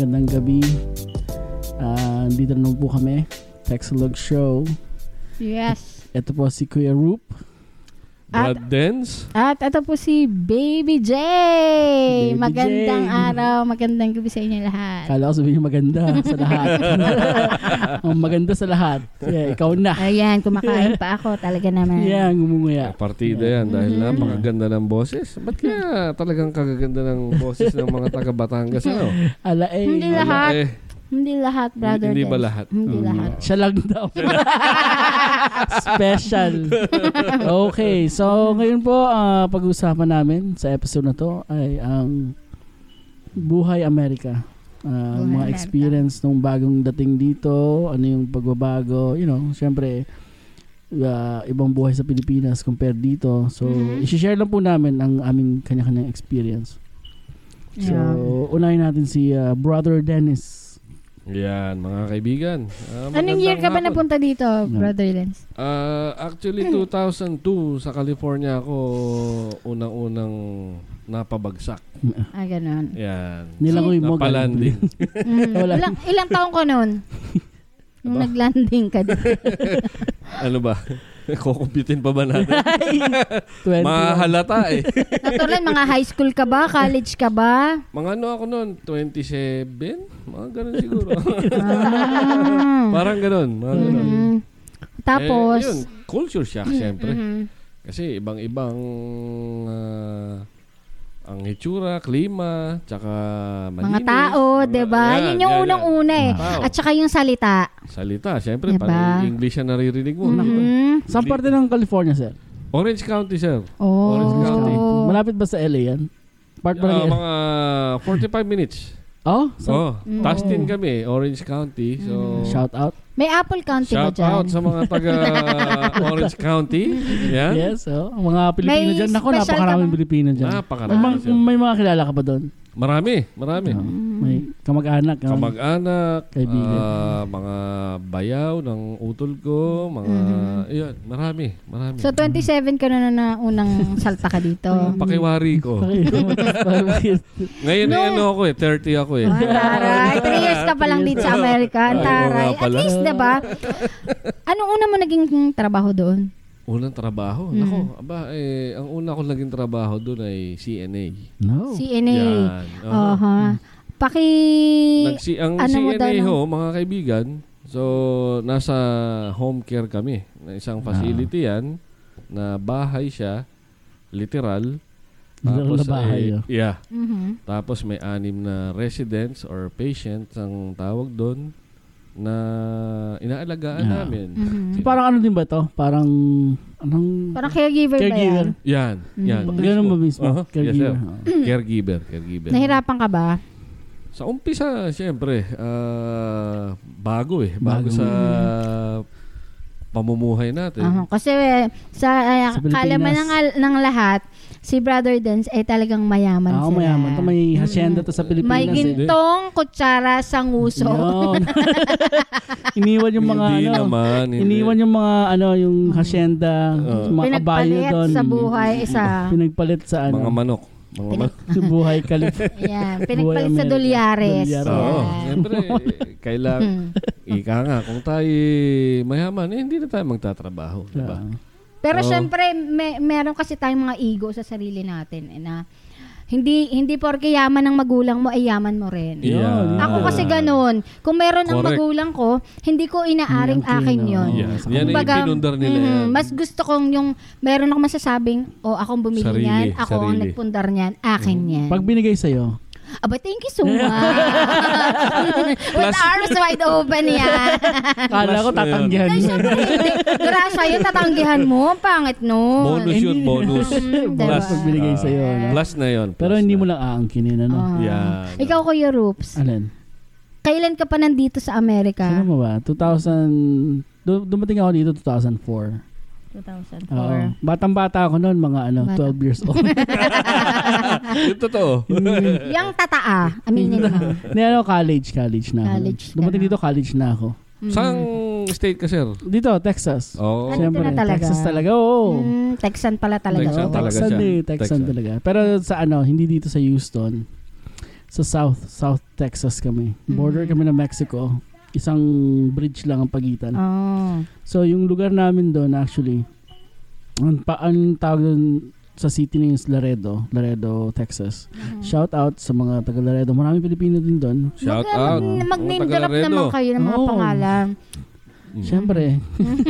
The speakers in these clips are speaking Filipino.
magandang gabi. Dito na po kami, Texalog Show. Yes. Ito po si Kuya Roop. Brad Dens. At ito po si Baby J. Magandang araw, magandang gabi sa inyo lahat. Kala ko sabihin maganda sa lahat. Ang maganda sa lahat. Yeah, ikaw na. Ayan, kumakain pa ako talaga naman. Yeah, ngumunguya. Partida yan dahil napakaganda ng boses. Ba't kaya talagang kagaganda ng boses ng mga taga Batangas? Ano? Hindi lahat. Hindi lahat, brother. Hindi ba lahat? Hindi lahat. Siya lang daw. Special. Okay, so ngayon po pag-usapan namin sa episode na to ay ang Buhay Amerika. Mga experience nung bagong dating dito, ano yung pagbabago, syempre ibang buhay sa Pilipinas compared dito. So, i-share lang po namin ang aming kanya-kanyang experience. So, unahin natin si Brother Dennis. Yan, mga kaibigan. Anong year ka ba napunta dito, Brother Lens? Actually, 2002 sa California ako unang-unang napabagsak. Ganun. Yan. Nilangoy mo. Napalanding. Ilang taong ko noon? Nung nag-landing ka dito. Ano ba? Kukumpitin pa ba natin? 20. Mahalata eh. Natural, mga high school ka ba? College ka ba? Mga ano ako noon? 27? Mga ganun siguro. Parang ganun. Mga ganun. Tapos? Yun, culture shock syempre. Kasi ibang-ibang ang hitsura, klima, tsaka malinis. Mga tao, diba? Yun yung unang-una eh. At tsaka yung salita. Salita, syempre. Diba? Parang English na naririnig mo. Saan parte ng California, sir? Orange County, sir. Oh. Orange County. Malapit ba sa LA yan? Part ba ng mga 45 minutes. Oh? Tustin kami, Orange County. So, shout out. May Apple County ba shout dyan? out sa mga taga Orange County. Yan. Yes, mga Pilipino dyan. Ako, napakaraming Pilipino dyan. Napakarami. May mga kilala ka ba doon? Marami. May kamag-anak. Kaibigan. Mga bayaw ng utol ko. Yun, marami. So, 27 ka na unang salta ka dito. Pakiwari ko. Ngayon, 30 ako eh. Taray, 3 years ka pa lang dito sa Amerika. Taray. At least, diba? Anong una mo naging trabaho doon? Unang trabaho? Nako, ang una ko naging trabaho doon ay CNA. No. CNA. Yan. Ang CNA mga kaibigan, so nasa home care kami. Na isang facility yan, na bahay siya, literal. Tapos bahay. Tapos may 6 na residents or patients ang tawag doon na inaalagaan namin. So, parang ano din ba ito? Parang caregiver ba yan? Yan. Ganun ba mismo? Caregiver. Yes, caregiver. Nahirapan ka ba? Sa umpisa, siyempre, bago sa pamumuhay natin. Kasi sa kalaman ng lahat, si Brother Dens ay talagang mayaman sila. Mayaman. May hacienda to sa Pilipinas. May gintong, kutsara, sanguso. Iniwan yung mga iniwan yung mga yung hacienda, mga kabayo doon. Pinagpalit sa buhay pinagpalit sa mga manok. Buhay kalip. Pinagpalit sa dolyares. Siyempre, kailangan ika nga, kung tayo mayaman, hindi na tayo magtatrabaho. Diba? Pero syempre, meron kasi tayong mga ego sa sarili natin na hindi porke yaman ng magulang mo ay yaman mo rin. Ako kasi ganun. Kung meron ng magulang ko, hindi ko inaaring akin yun. Yan ay pinundar nila yan. Mas gusto kong yung meron akong masasabing, akong bumili niyan, ako ang nagpundar niyan, akin yan. Pag binigay sa'yo, thank you so much. With arms wide open yan. Kala ko tatanggihan mo. Grasya yun, tatanggihan mo. Pangit no. Bonus yun, bonus. Plus pag binigay sa'yo. Plus na yun. Pero hindi mo lang aangkinin, Yan. Ikaw, Kuya Roops. Alin? Kailan ka pa nandito sa Amerika? Sino mo ba? 2000... Dumating ako dito 2004. 2004. Batang-bata ako noon, mga 12 years old. Yung totoo. Yung tataa. Aminin mo. College na ako. Dumating dito, college na ako. Saan state ka, sir? Dito, Texas. Siyempre, Texas talaga, Texan pala talaga. Texan talaga siya. Texan talaga. Pero sa hindi dito sa Houston. Sa South Texas kami. Border kami ng Mexico. Isang bridge lang ang pagitan. So, yung lugar namin doon actually, ang tawag doon sa city na yung Laredo, Texas. Shout out sa mga taga Laredo. Maraming Pilipino din doon. Shout out. Mag-name drop naman kayo ng mga pangalan. Siyempre.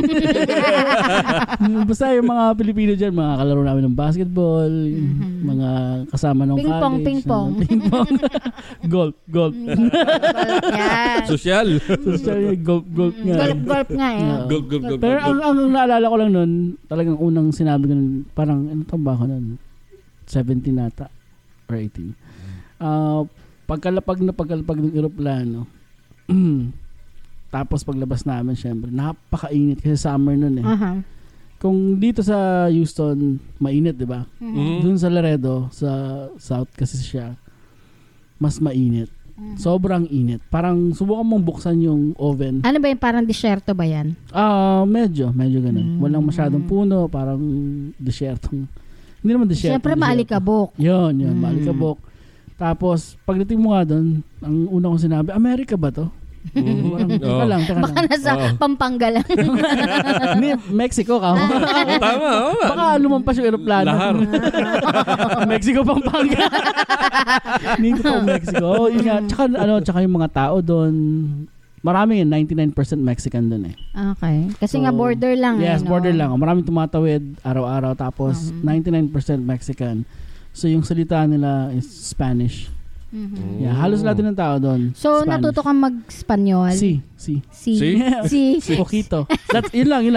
Basta yung mga Pilipino dyan, mga kalaro namin ng basketball, mga kasama ng college. Ping-pong. Golf. Social. Golf nga. Golf nga eh. Golf. Pero ang naalala ko lang nun, talagang unang sinabi ko nun, parang, ano ba ako nun? 17 nata or 18. Pagkalapag ng aeroplano, tapos paglabas namin, syempre, napakainit kasi summer nun eh. Kung dito sa Houston, mainit, di ba? Doon sa Laredo, sa South kasi siya, mas mainit. Sobrang init. Parang subukan mong buksan yung oven. Ano ba yung parang disyerto ba yan? Medyo ganun. Walang masyadong puno, parang disyertong. Hindi naman disyerto. Siyempre maalikabok. Yun, maalikabok. Tapos, pagdating mo nga doon, ang una kong sinabi, Amerika ba to? Teka lang. Baka nasa Pampanga lang. Mexico ka. Tama. Baka lumampas yung aeroplano. Lahar. Mexico, Pampanga. Hindi ko Mexico. Tsaka yung mga tao doon, marami 99% Mexican doon eh. Okay. Kasi nga border lang. Yes, border lang. Maraming tumatawid araw-araw. Tapos 99% Mexican. So yung salita nila is Spanish. Yeah, halos lahat ng tao doon. So, Spanish. natuto kang mag-Spanyol? Si. Poquito. Yun lang.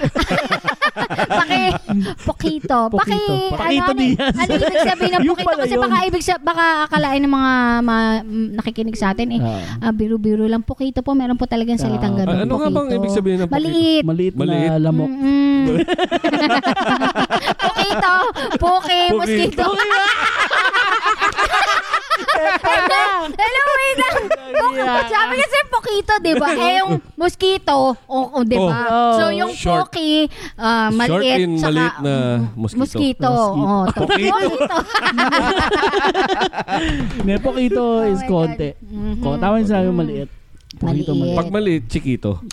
Poquito. Poquito Diaz. Ano ibig sabihin ng poquito? Kasi baka akalain ng mga nakikinig sa atin biro-biro lang. Poquito po, meron po talagang salitang gano'n. Ano nga bang ibig sabihin ng poquito? Maliit na lamok. Poquito. Mosquito. Hello, wait lang. Sabi kasi poquito, di ba? Yung mosquito, di ba? So, yung poki, maliit. Short maliit na mosquito. Poquito. Poquito is konti. Tama yung sabi maliit. Maliit. Pag maliit, chiquito.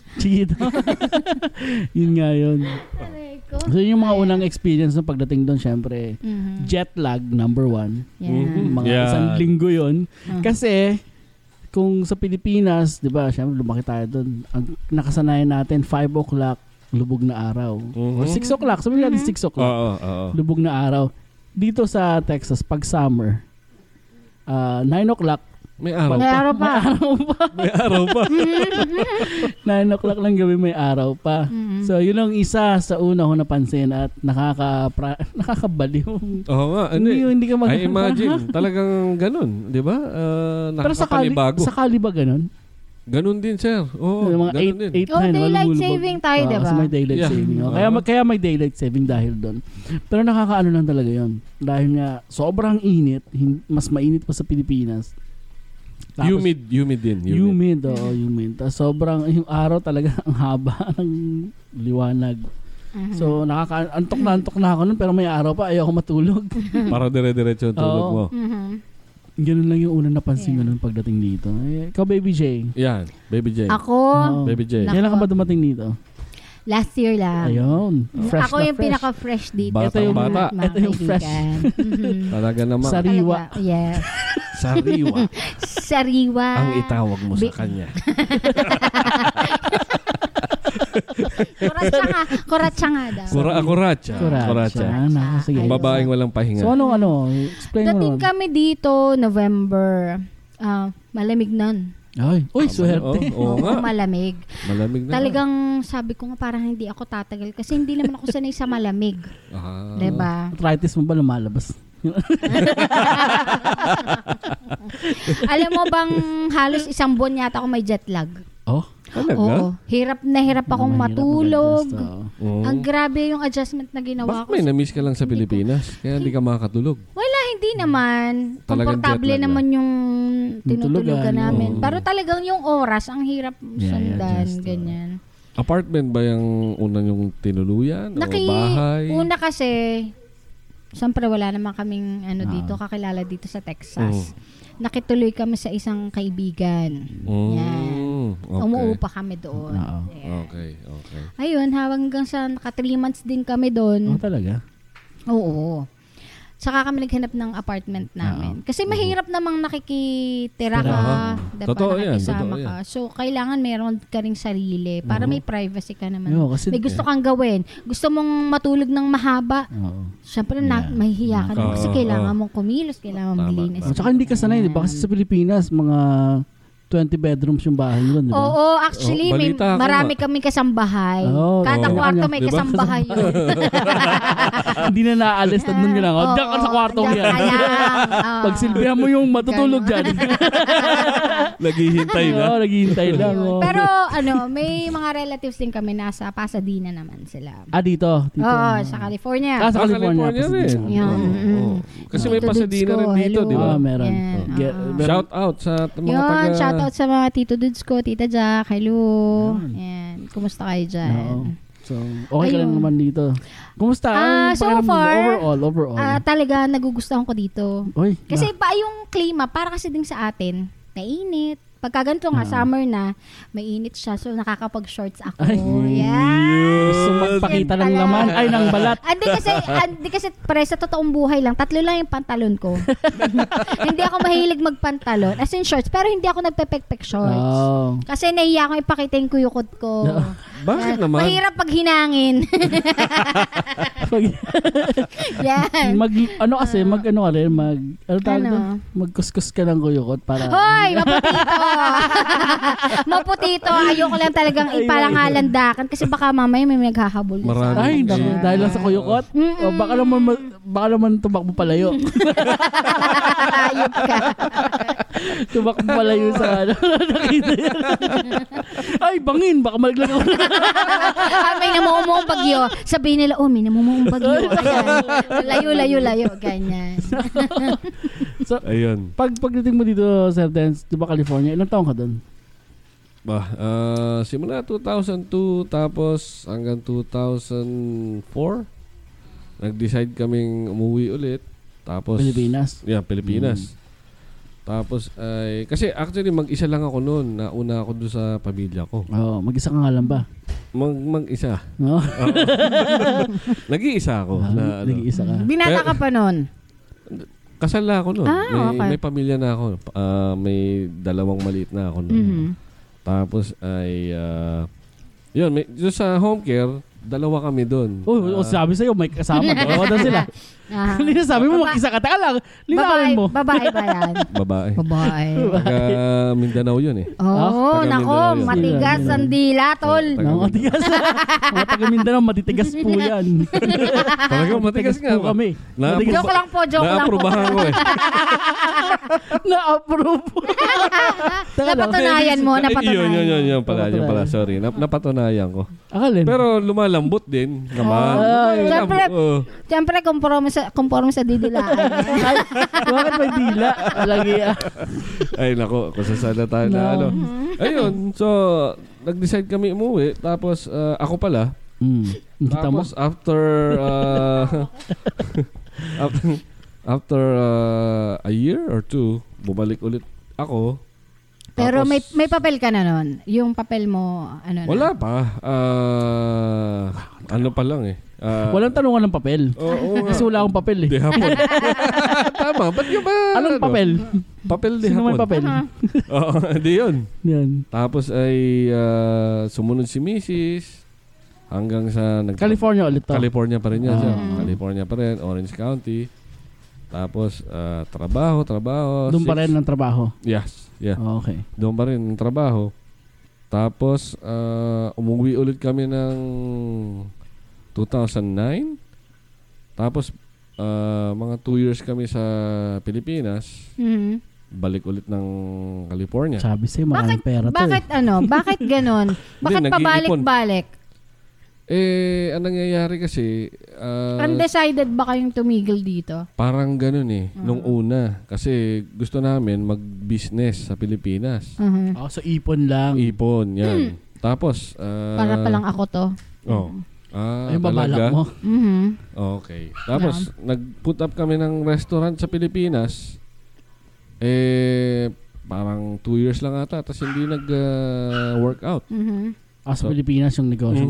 Yun nga yun. So yung mga unang experience na pagdating doon, syempre, jet lag, number 1. Mga isang linggo yun. Kasi, kung sa Pilipinas, di ba, syempre, lumaki tayo doon. Ang nakasanayan natin, 5 o'clock, lubog na araw. Or 6 o'clock, sabihin natin 6 o'clock. Lubog na araw. Dito sa Texas, pag summer, 9 o'clock, may araw pa. 9 o'clock lang gabi, may araw pa. So, yun ang isa sa una ko napansin at nakakabaliw. Oo nga. Hindi ka I imagine. Talagang ganun. Di ba? Nakakapanibago. Sa Cali ba ganun? Ganun din, sir. Mga 8, 9. Daylight saving tayo, di ba? May daylight saving. Kaya may daylight saving dahil doon. Pero nakakaano lang talaga yun. Dahil nga, sobrang init. Mas mainit pa sa Pilipinas. Tapos, humid din. Humid. Tapos sobrang, yung araw talaga ang haba ng liwanag. So, antok na ako nun, pero may araw pa, ayaw ako matulog. Para dire-diretso ang tulog mo. Ganun lang yung unang napansin ko nun pagdating dito. Ikaw, Baby J. Yan, Baby J. Ako, Baby J. Kailan ka ba dumating dito? Last year lang. Ayun. Fresh ako yung pinaka-fresh dito. Ito yung fresh. Talaga naman. Sariwa. Yes. Sariwa. Ang itawag mo sa kanya. Kuratsa nga daw. Kuratsa. Sige. Babaeng walang pahinga. So explain mo. Dating kami dito, November, malamig nun. Uy, swerte. Malamig. Malamig na. Talagang sabi ko nga parang hindi ako tatagal kasi hindi naman ako sanay sa malamig. Diba? Arthritis mo ba lumalabas? Alam mo bang halos 1 buwan yata ako may jet lag? Talaga? Oo. Hirap akong matulog. Ang grabe yung adjustment na ginawa ko. Bakit may na-miss ka lang sa Pilipinas? Kaya hindi ka makakatulog? Wala, hindi naman. Komportable naman yung tinutulugan namin. Pero talagang yung oras, ang hirap sundan. Ganyan. Apartment ba yung una yung tinuluyan? O bahay? Una kasi, Siyempre, wala naman kaming dito, kakilala dito sa Texas. Nakituloy kami sa isang kaibigan. Yan. Okay. Umuupa kami doon. Okay. Ayun, hanggang sa 3 months din kami doon. Talaga? Oo. Saka kami naghanap ng apartment namin. Kasi mahirap namang nakikitira ka, Totoo nakikisama ka. So, kailangan meron ka ring sarili para may privacy ka naman. May gusto kang gawin. Gusto mong matulog ng mahaba. Siyempre, mahihiya ka na kasi kailangan mong kumilos, kailangan mong malinis. Saka hindi ka sanay, di ba? Kasi sa Pilipinas, mga 20 bedrooms yung bahay yun, di ba? Oo, actually, marami kami kasambahay. Kada kwarto may kasambahay yun. Hindi na naaalis na doon ka lang. Diyan ka sa kwartong yan. Pagsilbihan mo yung matutulog dyan. Naghihintay na. Naghihintay lang. Pero may mga relatives din kami nasa Pasadena naman sila. Dito? Oo, sa California. Sa California rin. Kasi may Pasadena rin dito, di ba? Meron. Shout out sa mga taga... Shout out sa mga tito dudes ko, tita Jack, hello. Yan. Kumusta kayo dyan? So, okay ka lang naman dito. Kumusta? So far, overall. Talaga nagugustuhan ko dito. Kasi pa yung klima, para kasi din sa atin, nainit. Pagka ganito nga, summer na, mainit siya. So, nakakapag-shorts ako. Gusto magpakita ng laman. Ay, ng balat. Hindi kasi sa totoong buhay lang. 3 lang yung pantalon ko. Hindi ako mahilig magpantalon. As in shorts. Pero hindi ako nagpe-pek-pek shorts. Kasi nahiya akong ipakita yung kuyukot ko. Bakit naman? Mahirap pag hinangin. Yan. Magkuskus ka ng kuyukot para... Hoy! Maputito. Ayoko lang talagang ipalangalandakan kasi baka mamaya may naghahabol. Ay, dahil lang sa kuyukot? O baka naman tumakbo palayo. Ayop ka. Tumakbo palayo sa nakita yan. Ay, bangin. Baka malaglag ako. May namumuong bagyo. Sabihin nila, may namumuong bagyo. Layo. Ganyan. So, ayun. Pagdating mo dito, Sir Dance, di ba California, ilang taong ka doon? Simula 2002 tapos hanggang 2004 nag-decide kaming umuwi ulit. Tapos Pilipinas? Yeah, Pilipinas. Tapos kasi actually mag-isa lang ako noon. Nauna ako doon sa pamilya ko. Mag-isa ka nga lang ba? Mag-isa. Nag-iisa ako. Nag-iisa ka. Binata ka pa noon? Kasal na ako noon. Okay. May pamilya na ako. May 2 maliit na ako noon. Tapos yun, sa home care, 2 kami doon. Sabi sa'yo, may kasama. Dalawa na sila. Hindi na sabi mo, mag-isa ka. Taka lang, linawin mo. Babae ba yan? Babae. Taga Mindanao yun eh. Nako, matigas ang dila, tol. Matigas. Mga taga Mindanao, matitigas po yan. Talagang matigas nga po kami. Joke lang po. Na-aprobahan ko eh. Na-approve. Napatunayan mo. Yun pala. Sorry. Napatunayan ko. Pero lumalambot din naman. Siyempre, conforme sa didilaan. Bakit may dila? Ay, nako. Kung sasala tayo na Ayun. So, nag-decide kami umuwi. Tapos, ako pala. Tapos, after a year or 2, bumalik ulit ako. Pero may papel ka na nun? Yung papel mo, wala pa. Pa lang eh. Walang tanungan ng papel. Kasi wala akong papel eh. Di hapon. Tama. Ba't yung ba? Anong papel? Papel di hapon. Sino may papel? Di yun. Yan. Tapos ay sumunod si Mrs. Hanggang sa... California ulit to. California pa rin yan siya. California pa rin. Orange County. Tapos trabaho. Doon pa rin ang trabaho? Yes. Yeah. Okay. Doon pa rin ang trabaho. Tapos umuwi ulit kami ng 2009. Tapos mga 2 years kami sa Pilipinas. Balik ulit ng California. Sabi sa'yo, maraming pera to. Bakit ganon? Bakit pabalik-balik? Ang nangyayari kasi... undecided ba kayong tumigil dito? Parang ganun eh. Nung una. Kasi gusto namin mag-business sa Pilipinas. So ipon lang. Ipon, yan. Tapos... para palang ako to. Yung babalak mo. Okay. Tapos, nag-put up kami ng restaurant sa Pilipinas. Parang 2 years lang ata. Tapos hindi nag-work out. Sa Pilipinas yung negosyo.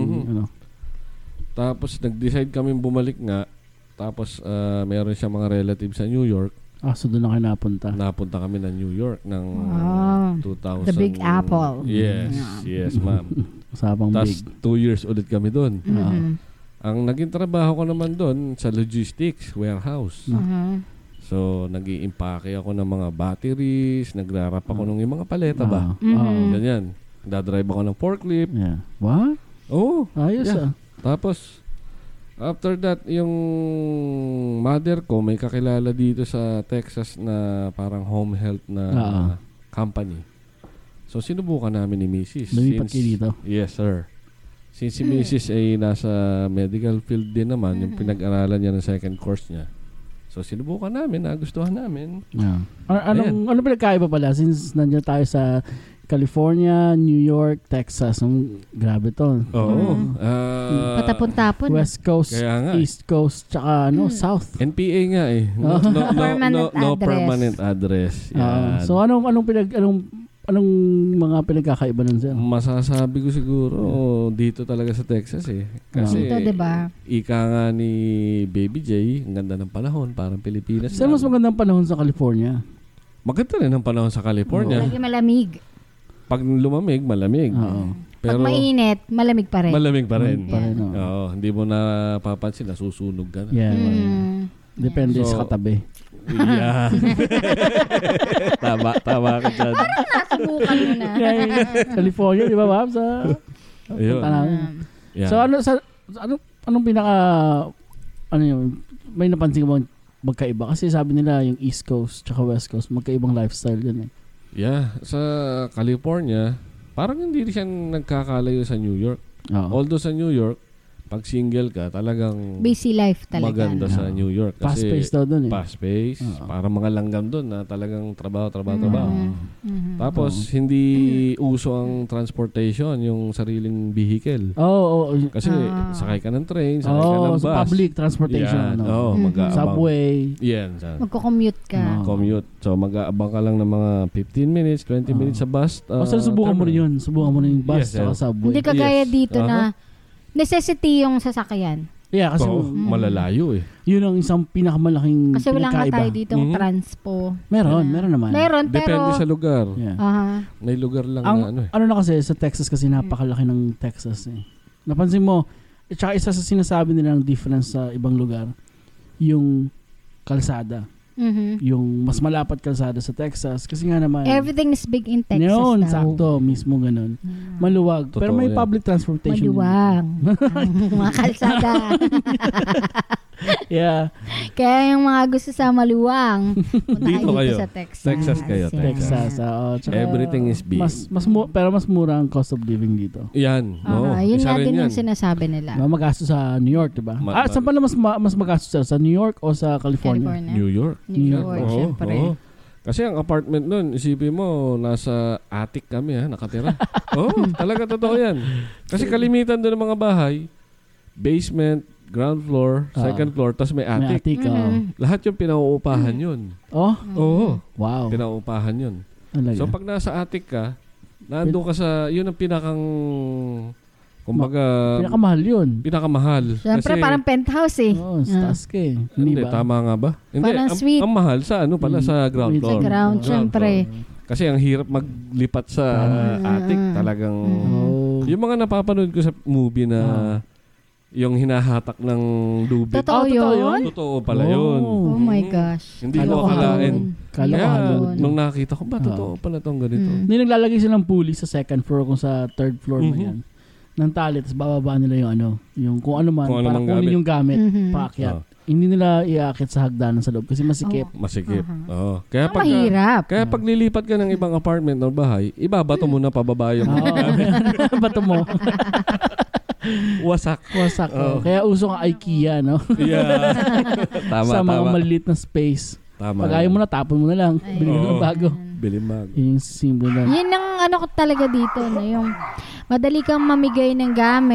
Tapos, nag-decide kami bumalik nga. Tapos, mayroon siya mga relatives sa New York. So doon na kayo napunta. Napunta kami ng New York ng 2000. The Big Apple. Yes, ma'am. Usapang big. 2 years ulit kami doon. Ang naging trabaho ko naman doon sa logistics, warehouse. So, nag-i-impake ako ng mga batteries, nagrarap ako ng mga paleta ba? Ganyan. Dadrive ako ng forklift. What? Ayos Tapos, after that, yung mother ko may kakilala dito sa Texas na parang home health na company. So, sinubukan namin ni Mrs. Lumipat kayo dito? Yes, sir. Since si Mrs. ay nasa medical field din naman, yung pinag-aralan niya ng second course niya. So, sinubukan namin, nagustuhan namin. Ano pinagkaiba pala? Since nandiyan tayo sa California, New York, Texas. Grabe to. Oo. Patapon-tapon. West Coast, East Coast, tsaka South. NPA nga eh. No permanent address. So anong mga pinagkakaiba nun sir? Masasabi ko siguro dito talaga sa Texas eh. Kasi dito, diba? Ika nga ni Baby J, ang ganda ng panahon, parang Pilipinas. Saan mas magandang panahon sa California? Maganda rin ang panahon sa California. Lagi malamig. Pag lumamig, malamig. Pero pag mainit, malamig pa rin. Malamig pa rin. Hindi mo na papansin, nasusunog ka na. Depende sa katabi. Tama ka dyan. Nasubukan mo na. California, di ba, ma'am? So, anong pinaka, may napansin mo magkaiba? Kasi sabi nila yung East Coast tsaka West Coast, magkaibang lifestyle yun eh. Sa California, parang hindi siya nagkakalayo sa New York. Although sa New York, pag single ka, talagang busy life talaga. Maganda sa New York. Kasi fast-paced daw doon eh. Fast-paced. Parang mga langgam doon na talagang trabaho. Tapos, hindi uso ang transportation, yung sariling vehicle. Kasi sakay ka ng train, sakay ka ng bus. Public transportation. Subway. Magko-commute ka. Commute. So, mag-aabang ka lang ng mga 15 minutes, 20 minutes sa bus. Subukan mo rin yun. Subukan mo rin yung bus sa subway. Hindi kagaya dito na necessity yung sasakyan. Kasi malalayo eh. Yun ang isang pinakamalaking kasi wala nga tayo dito transpo. Meron naman. Meron, depende sa lugar. May lugar lang na Ano na kasi sa Texas kasi napakalaki ng Texas eh. Napansin mo, tsaka isa sa sinasabi nila ng difference sa ibang lugar, yung kalsada. Yung mas malapat kalsada sa Texas kasi nga naman everything is big in Texas yun, sakto, mismo ganun. Maluwag. Totoo, pero may public transportation. Maluwag. Mga kalsada. Kaya yung mga gusto sa maluwang, dito kayo sa Texas. Texas kayo. Texas. Everything is big. Pero mas mura ang cost of living dito. Yan. Yun nga din yung sinasabi nila. Magasto sa New York, diba? Saan pala mas magasto sa New York o sa California? New York. Syempre. Kasi ang apartment nun, isipin mo, nasa attic kami nakatira. Talaga totoo yan. Kasi kalimitan doon ng mga bahay, basement, ground floor, second floor, tapos may attic. Lahat yung pinauupahan yun. Wow. Pinauupahan yun. Talaga. So pag nasa attic ka, nandun ka sa, yun ang pinakang, kumbaga, pinakamahal yun. Pinakamahal. Siyempre parang penthouse eh. Taas ka eh. Hindi, tama nga ba? Hindi, parang suite. Ang mahal sa sa ground floor. Sa ground, syempre. Kasi ang hirap maglipat sa attic. Talagang, yung mga napapanood ko sa movie na yung hinahatak ng lubid. Totoo yun? Totoo pala yun. Oh my gosh. Hindi ko akalain. Kaya nung nakita ko, totoo pala itong ganito? Hindi naglalagay silang pulley sa second floor kung sa third floor mo yan. Ng tali, tapos bababa nila yung kung ano man, para kunin yung gamit, paakyat. Hindi nila iaakit sa hagdanan sa loob kasi masikip. Masikip. Kaya mahirap. Kaya pag lilipat ka ng ibang apartment o bahay, ibabato mo na pababa yung gamit. Bato mo. Wasak. Kaya uso ang IKEA, no? Yeah. Sa mga maliit na space. Tama. Pag ayaw mo na, tapon mo na lang. Bili mo ng bago. Yung simple lang. Yun ang ko talaga dito, yung madali kang mamigay ng gamit,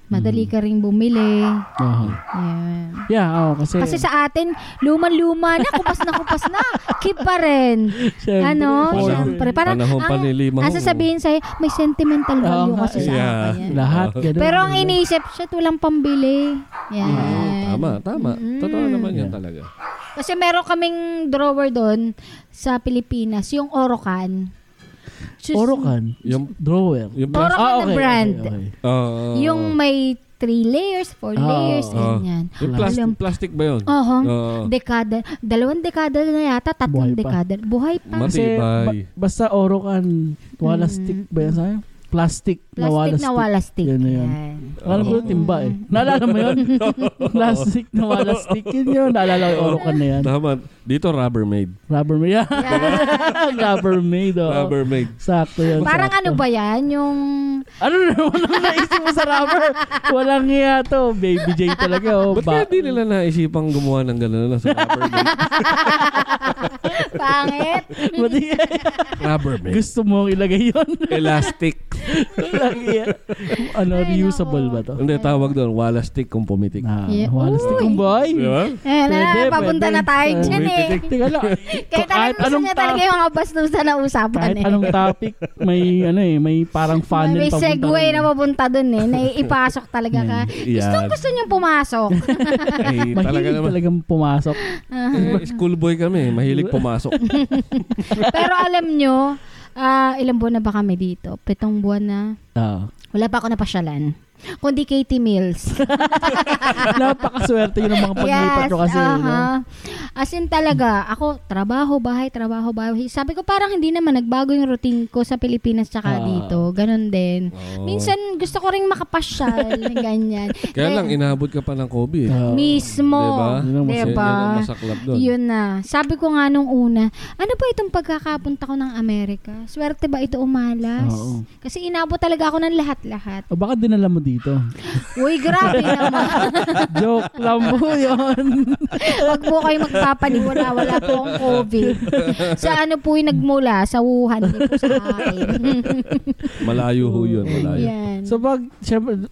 Madali ka ring bumili. Yeah, kasi sa atin, luman-luma na, kupas na. Keep pa rin. Siyempre. Parang, ang sasabihin sa'yo, may sentimental value kasi sa akin. Lahat. Pero ang iniisip, siya walang pambili. Yan. Tama. Totoo naman yan talaga. Kasi meron kaming drawer doon sa Pilipinas, yung Orocan. Orocan? Yung drawer? Orocan na brand. Okay. Yung may 3 layers, 4 layers, ganyan. Plastic ba yun? Dekada. 2 dekada na yata, 3 dekada. Buhay pa. Matibay. Basta Orocan, wala stick ba yan sa'yo? Plastic na wala stick. Yan. Alam ko yung timba eh. Naalala mo yun? Plastic na wala stick. Yun. Naalala ko yung Orocan na yan. Tama. Dito Rubbermaid. Rubbermaid. Rubbermaid. Rubbermaid. Sakto yan. Parang ano ba yan? Yung... Ano naman ang naisip mo sa rubber? Walang iya to. Baby J talaga. Ba't kaya di nila naisipang gumawa ng gano'n na sa Rubbermaid? Pangit. Rubbermaid. Gusto mo ilagay yun? Elastic. Reusable ba to? Hindi, tawag doon, wala stick kung pumitik. Wala stick kung boy. Papunta na tayo dyan eh. Kahit gusto niya talaga yung mga bastusa na usapan kahit anong topic, may parang funnel may segue na papunta doon eh. Naipasok talaga ka. Gusto niyang pumasok. Mahilig talagang pumasok. Schoolboy kami, mahilig pumasok. Pero alam nyo, ilang buwan na ba kami dito? 7 buwan na. Wala pa ako napasyalan. Kundi Katie Mills. Napakaswerte yun ang mga paglipat ko kasi. As in talaga, ako, trabaho, bahay. Sabi ko parang hindi naman nagbago yung routine ko sa Pilipinas tsaka dito. Ganon din. Minsan gusto ko ring makapasyal. Ganyan. Kaya lang, inaabot ka pa ng COVID. Mismo. Diba? Masaklap doon. Yun na. Sabi ko nga nung una, ano ba itong pagkakapunta ko ng Amerika? Swerte ba ito umalas? Kasi inabot talaga ako ng lahat-lahat. O baka dinala mo dito? Uy, grabe naman. Joke lang po yun. Wag mo kayo magpapaniwala. Wala po akong COVID. Sa ano po yung nagmula? Sa Wuhan. Hindi po sa akin. Malayo ho yun. Malayo. Yan. So syempre,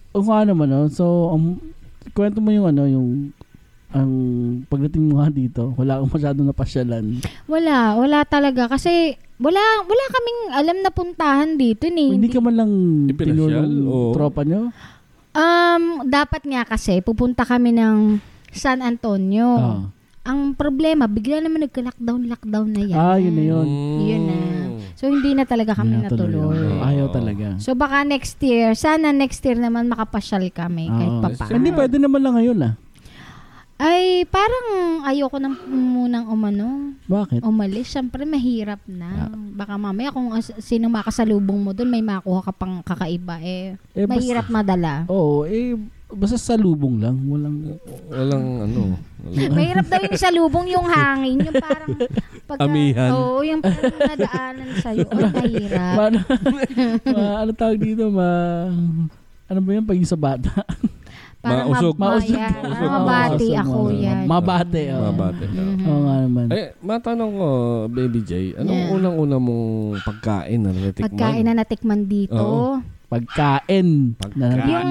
kwento mo yung ang pagdating mo nga dito, wala kang masyadong napasyalan. Wala talaga. Kasi wala kaming alam na puntahan dito. Hindi ka man lang tinulong tropa nyo? Dapat nga kasi, pupunta kami ng San Antonio. Ang problema, bigla naman nagka-lockdown na yan. Yun na yun. Yun na. So, hindi na talaga kami natuloy. Ayaw talaga. So, baka next year, sana next year naman makapasyal kami kahit papaano. Hindi, pwede naman lang ngayon Ay, parang ayoko nang munang Bakit? umalis. Siyempre, mahirap na. Baka mamaya kung sino makasalubong mo doon, may makuha ka pang kakaiba. Mahirap madala. Oo, basta salubong lang. Walang Mahirap daw yung salubong, yung hangin. Yung parang amihan. Oo, yung parang nadaanan sa'yo. Mahirap. Ano tawag dito? Ano ba yung paging sa bata? Mausog. Mabati ako yan. Mabati. Oo nga naman. Matanong ko, Baby J, anong unang-una mong pagkain na natikman? Pagkain na natikman dito? Pagkain. Yung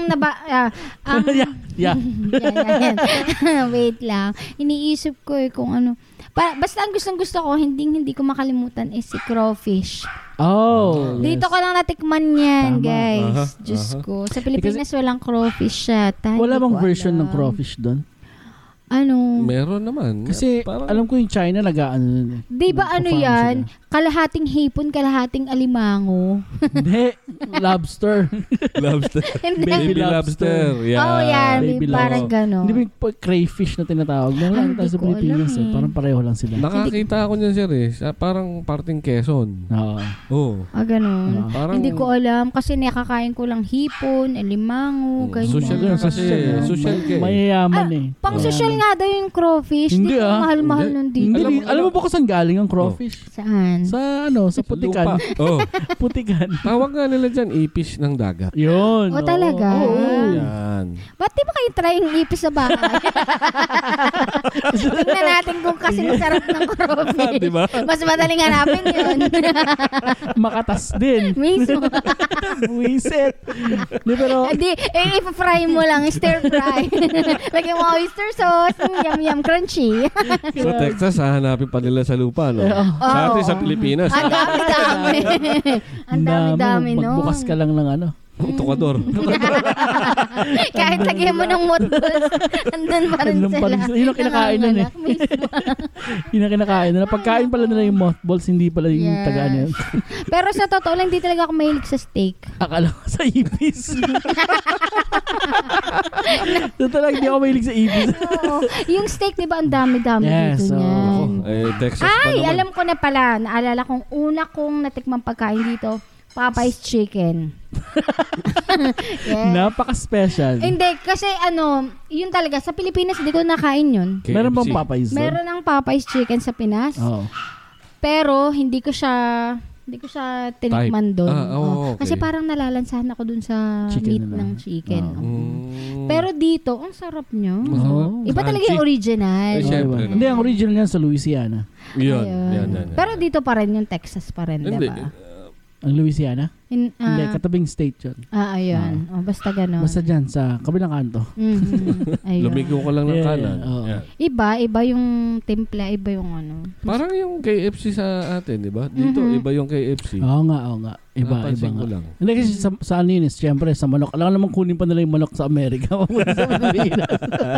yan. Wait lang. Iniisip ko kung ano. Basta ang gusto ko, hindi ko makalimutan is si crawfish. Dito ko lang natikman yan, guys. Diyos ko. Sa Pilipinas, walang crawfish siya. Wala bang version ng crawfish doon? Meron naman. Kasi alam ko yung China nag-aano. Di ba yan? Kalahating hipon, kalahating alimango. Hindi. Lobster. Baby lobster. Yeah. Yan. Parang gano'n. Hindi ba yung crayfish na tinatawag? Meron tayo sa Pilipinas Parang pareho lang sila. Nakakita ako niyan, sir Parang parting Quezon. Gano'n. Hindi ko alam. Kasi nakakain ko lang hipon, alimango, ganyan. Social ka. Mayayaman Pang social nga daw yung crawfish. Hindi mahal-mahal nun dito. Alam mo ba kung saan galing ang crawfish? Saan? Sa Putikan. Putikan. Tawag nga nila dyan, ipis ng dagat. Yun. Talaga? Oo. Yan. Ba't di ba kayo try yung ipis sa bahay? Tingnan natin kung kasi masarap ng crawfish. Diba? Mas madaling hanapin yun. Makatas din. Mismo. Buisit. Pero i-fry mo lang, stir fry. Lagyan mo oyster sauce, yum crunchy. Sa Texas, hahanapin pa nila sa lupa, no? Sa atin sa Pilipinas. Ang dami-dami. Ang dami-dami, no? Magbukas ka lang ng tukador. Kahit lagyan mo ng mothballs, andun pa rin sila. Yun ang kinakain nun eh. Yun ang kinakain nila. Pagkain pala nila yung mothballs, hindi pala yung tagaan yun. Pero sa totoo lang, hindi talaga ako mahilig sa steak. Akala ko sa ipis. Totoo lang, hindi ako mahilig sa ipis. Yung steak, di ba, ang dami-dami dito niyan. Texas pa naman. Alam ko na pala. Naalala kong una kong natikmang pagkain dito. Popeye's chicken. Napaka-special. Hindi, kasi yun talaga, sa Pilipinas, hindi ko nakain yun. KFC. Meron bang Popeyes? Meron ng Popeye's chicken sa Pinas. Pero, hindi ko siya tinikman doon. Okay. Kasi parang nalalansahan ako doon sa meat ng chicken. Pero dito, ang sarap nyo. Iba talaga yung original. Siyempre. Hindi, ang original niyan sa Louisiana. Yun. Pero dito pa rin, yung Texas pa rin, diba? Ang Louisiana? Hindi, katabing state yun. Ayun. Basta gano'n. Basta dyan, sa kabilang kanto. Lumigo ka lang ng kanan. Iba yung timpla, iba yung Parang yung KFC sa atin, di ba? Dito, iba yung KFC. Oo nga. Iba nga. Lang. Hindi kasi sa ano yun, siyempre sa manok. Alam naman kunin pa nila yung manok sa Amerika. Sa Pilipinas.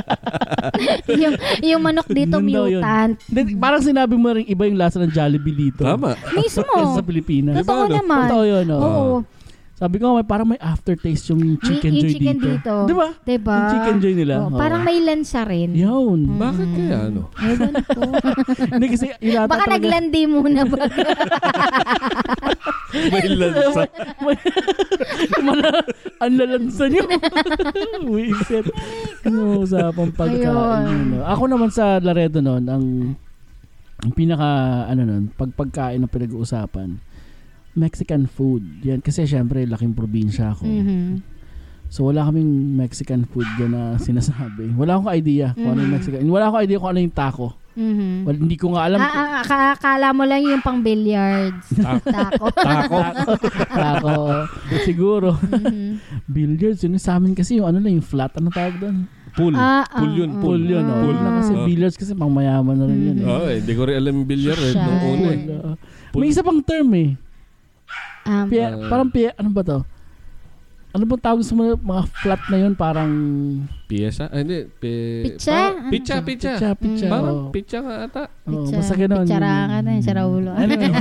yung manok dito, mutant. Parang sinabi mo rin iba yung lasa ng Jollibee dito. Tama. Mismo. Sa Pilipinas. Totoo naman. Totoo yun. Oo. Sabi ko, parang may aftertaste yung chicken joy dito. Diba? Yung chicken joy nila. Parang may lansa rin. Yun. Bakit kaya Ewan ko. Hindi kasi baka naglandi muna ba? May lansa. Ang lalansa nyo. Wisit. Usapang pagkain. Ako naman sa Laredo noon, ang pinaka, pagkain na pinag-uusapan, Mexican food. Yan. Kasi syempre, laking probinsya ako. So, wala kaming Mexican food na sinasabi. Wala akong idea kung ano yung Mexican. Wala akong idea kung ano yung taco. Well, hindi ko nga alam. Akala mo lang yung pang billiards. Taco. Siguro. Billiards. Yun sa amin kasi yung yung flat. Ano tawag doon? Pool. Pool yun. Pool na kasi billiards kasi pang mayaman na rin yun. Hindi ko rin alam yung billiard. May isa pang term eh. Parang ano ba to? Ano bang tawag sa mga flat na yun? Parang piyesa? Hindi. Pizza? Pizza. Parang pizza nga ata. Basta ganun. Pizza ka sa ulo.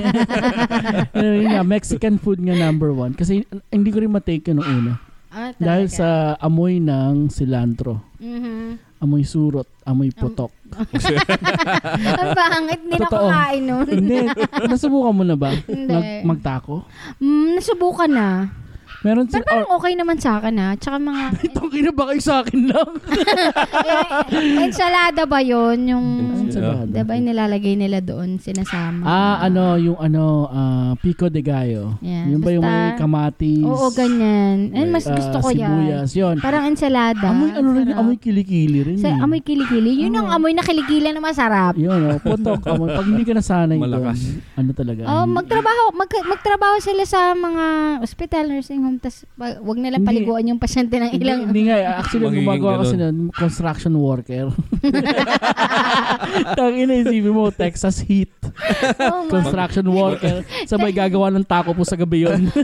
Mexican food nga number 1. Kasi hindi ko rin matake yun noong una. Dahil sa amoy ng cilantro. Amoy surot. Amoy putok. Ang pangit. Hindi na kakain nun. Hindi. Nasubukan mo na ba? Hindi. Magtako? Nasubukan na. Meron pero parang okay naman sa akin Tsaka mga itong kinaba kayo sa akin lang. Ensalada ba yun? Yung ensalada. Diba yung nilalagay nila doon sinasama? Yung pico de gallo. Yeah, yung ba yung may kamatis? Oo, ganyan. Mas gusto ko yan. Sibuyas, yun. Parang ensalada. Amoy kilikili rin. Amoy kilikili. Yun ang amoy na kilikili na masarap. Yun, putok. Pag hindi ka nasanay doon, talaga. Magtrabaho sila sa mga hospital, nursing home, tas wag nilang paliguan yung pasyente ng ilang. Hindi nga. Actually, gumagawa kasi ng construction worker. Tangina, isipin mo, Texas heat. Construction worker. Sabay gagawa ng taco po sa gabi yun.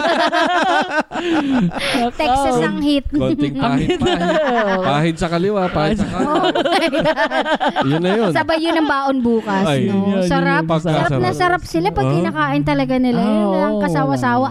Texas ang heat. Konting pahid. Pahid sa kaliwa, pahid sa kanan. Yun na yun. Sabay yun ang baon bukas. Sarap. Sarap sila pag kinakain talaga nila. Yun lang kasawa-sawa.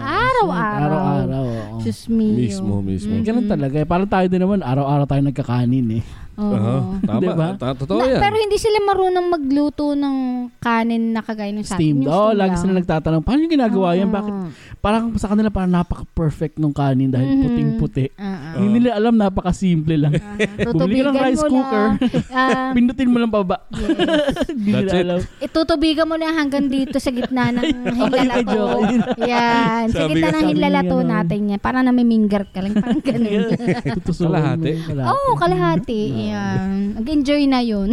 Araw-araw. Diyos mio. Mismo. Ganun talaga. Parang tayo din naman, araw-araw tayo nagkakanin eh. Tama. Diba? Totoo yan. Pero hindi sila marunong magluto ng kanin na kagaya ng sa atin. Steamed. Lagi sila nagtatanong, paano yung ginagawa yan? Bakit? Parang sa kanila parang napaka-perfect nung kanin dahil puting-puti. Hindi nila alam, napaka-simple lang. Bumili ka ng rice cooker, pindutin mo lang pababa. Hindi nila alam. Itutubigan mo lang hanggang dito sa gitna ng hinlalato. Yan. Sa gitna ng hinlalato natin yan. Parang namiminger ka lang. Parang ganun. Kalahati? Oo, kalahati. Yan. Mag-enjoy na yun.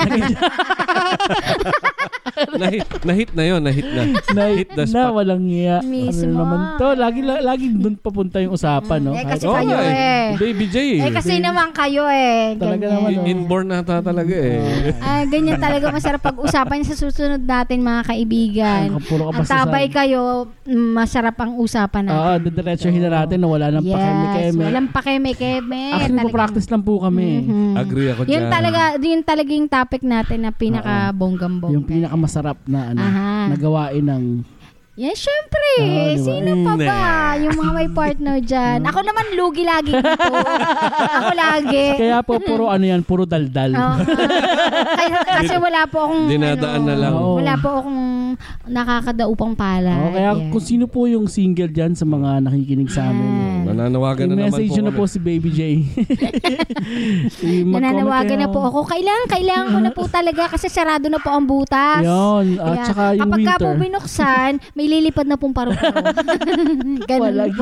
Nahit na yun. Nahit the spot. Na walang iya. Mismo. Ano naman to? Lagi doon papunta yung usapan, no? Kasi kayo Baby J. Kasi naman kayo Talaga naman. Inborn na talaga ganyan talaga masarap pag-usapan sa susunod natin, mga kaibigan. Ang tabay kayo, masarap ang usapan natin. Diretsuhin na natin na wala nang pakeme-keme. Walang pakeme-keme. Actually, nagpo-practice lang po kami. Agree ako dyan. Yun talaga yung topic natin na pinaka-bonggam-bongga. Yung pinaka-masarap na nagawain ng... Yan, syempre. Sino pa ba? Yung mga may partner dyan. Ako naman, lugi lagi dito. Ako lagi. Kaya po, puro daldal. Kasi wala po akong... Dinadaan na lang. Wala po akong nakakadaupang pala. Kaya kung sino po yung single dyan sa mga nakikinig sa amin. Nananawagan na naman po. I-message na po si Baby J. Nananawagan na po ako. Kailangan ko na po talaga kasi sarado na po ang butas. Yun. At saka yung kapag winter. Kapag ka po binuksan, may lilipad na pong paru-paro. Ganun.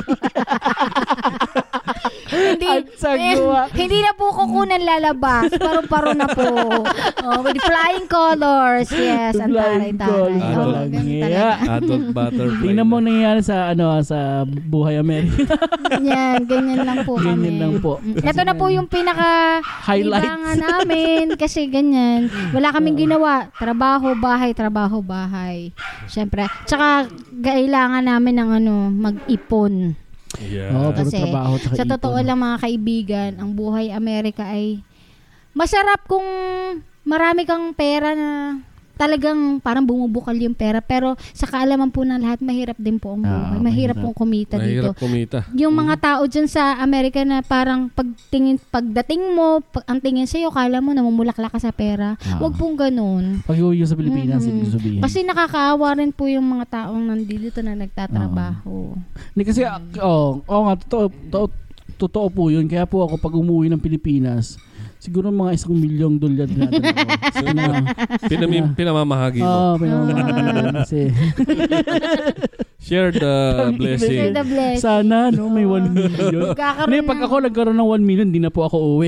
Hindi na po kukunan lalabas. Paru-paro na po. With flying colors. Yes, ang taray-taray. Adult butterfly. Tingnan mo nangyayari sa Buhay Amerika. Ganyan lang po kami. Ganyan lang po. Ito na po yung pinaka-highlights namin. Kasi ganyan. Wala kaming ginawa. Trabaho, bahay. Siyempre. Tsaka, kailangan namin ng mag-ipon. Yeah. Kasi trabaho, sa totoo lang, mga kaibigan, ang Buhay Amerika ay masarap kung marami kang pera na talagang parang bumubukal yung pera. Pero sa kaalaman po ng lahat, mahirap din po ang buhay. Mahirap pong kumita dito. Yung mga tao dyan sa Amerika na parang pagdating mo, ang tingin sa'yo, kala mo namumulaklak ka sa pera. Huwag pong ganun. Pag-uwi sa Pilipinas, ibig sabihin. Kasi nakakaawa rin po yung mga taong nandito na nagtatrabaho. Kasi, nga, totoo po yun. Kaya po ako, pag umuwi ng Pilipinas, siguro mga $1 million natin ako. Pinamamahagi mo. Kasi share the blessing. Sana, may 1 million. Pag ako nagkaroon ng 1 million, di na po ako uwi.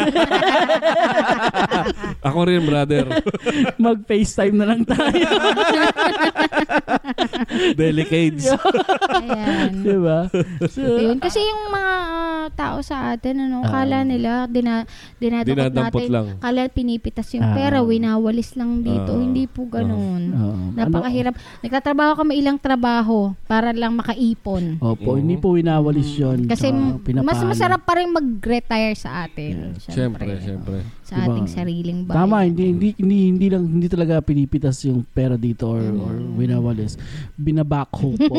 Ako rin, brother. Mag-FaceTime na lang tayo. Delicates. Ayan. Diba? Yun. Kasi yung mga tao sa atin, kala nila, dinadampot lang. Kala pinipitas yung pera, winawalis lang dito. Hindi po ganun. Napakahirap. Nagtatrabaho kami ilang trabaho para lang makaipon. Opo, hindi po winawalis yun. Kasi mas masarap pa rin mag-retire sa atin. Siyempre. Sa ating sariling bahay. Tama, hindi talaga pinipitas yung pera dito or winawalis. Binabackhoe po.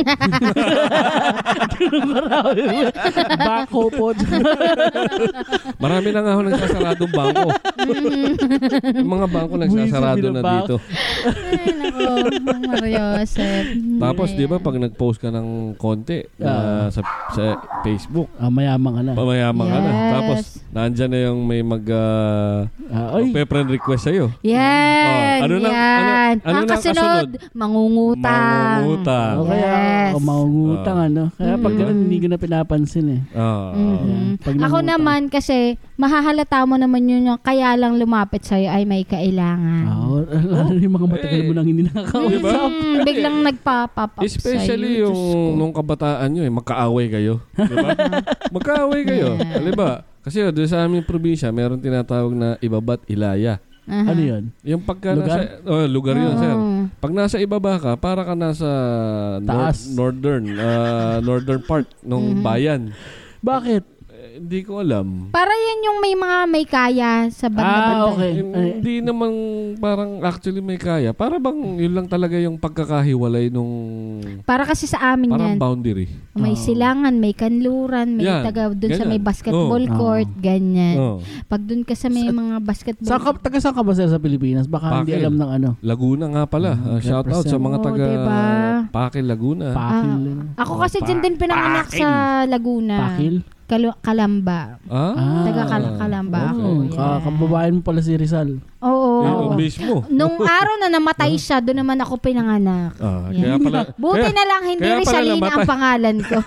Backhoe po. Marami na nga ako nagsasaradong bangko. Yung mga bangko nagsasarado na dito. Ay, nako, Mariosep. Tapos, di ba, pag nag-post ka ng konti sa Facebook, mayaman ka na. Mayaman ka na. Tapos, nandyan na yung may friend request sa'yo. Yan. Ang kasunod, mangungutang. Mangungutang, Kaya pag ganun, hindi ko na pinapansin Ako naman kasi, mahahalata mo naman yun yung kaya lang lumapit sa'yo ay may kailangan. Yung mga matagal mo nang hindi nakakausap. Biglang nagpa-pop up sa'yo. Especially yung nung kabataan nyo, magkaaway kayo. Diba? Magkaaway kayo. Diba? Kasi doon sa aming probinsya, meron tinatawag na ibabat ilaya. Ano yun? Yung pagka lugar yun, sir. Pag nasa ibaba ka, para ka nasa northern part ng bayan. Bakit? Hindi ko alam. Para yan yung may kaya sa banda-banda. Okay. Hindi naman parang actually may kaya. Para bang yun lang talaga yung pagkakahiwalay nung... Para kasi sa amin parang yan. boundary. May silangan, may kanluran, may taga dun sa may basketball court, ganyan. Pag dun ka sa may mga basketball... Taga saan ka ba sir sa Pilipinas? Baka hindi alam ng ano. Laguna nga pala. Shout out sa mga taga diba? Pakil, Laguna. Ako kasi dyan din pinanganak sa Laguna. Pakil? Kalamba. Taga Kalamba ako. Kababayan mo pala si Rizal. Oo. Mismo. Nung araw na namatay siya, doon naman ako pinanganak. Kaya pala, buti na lang hindi Rizalina ang pangalan ko.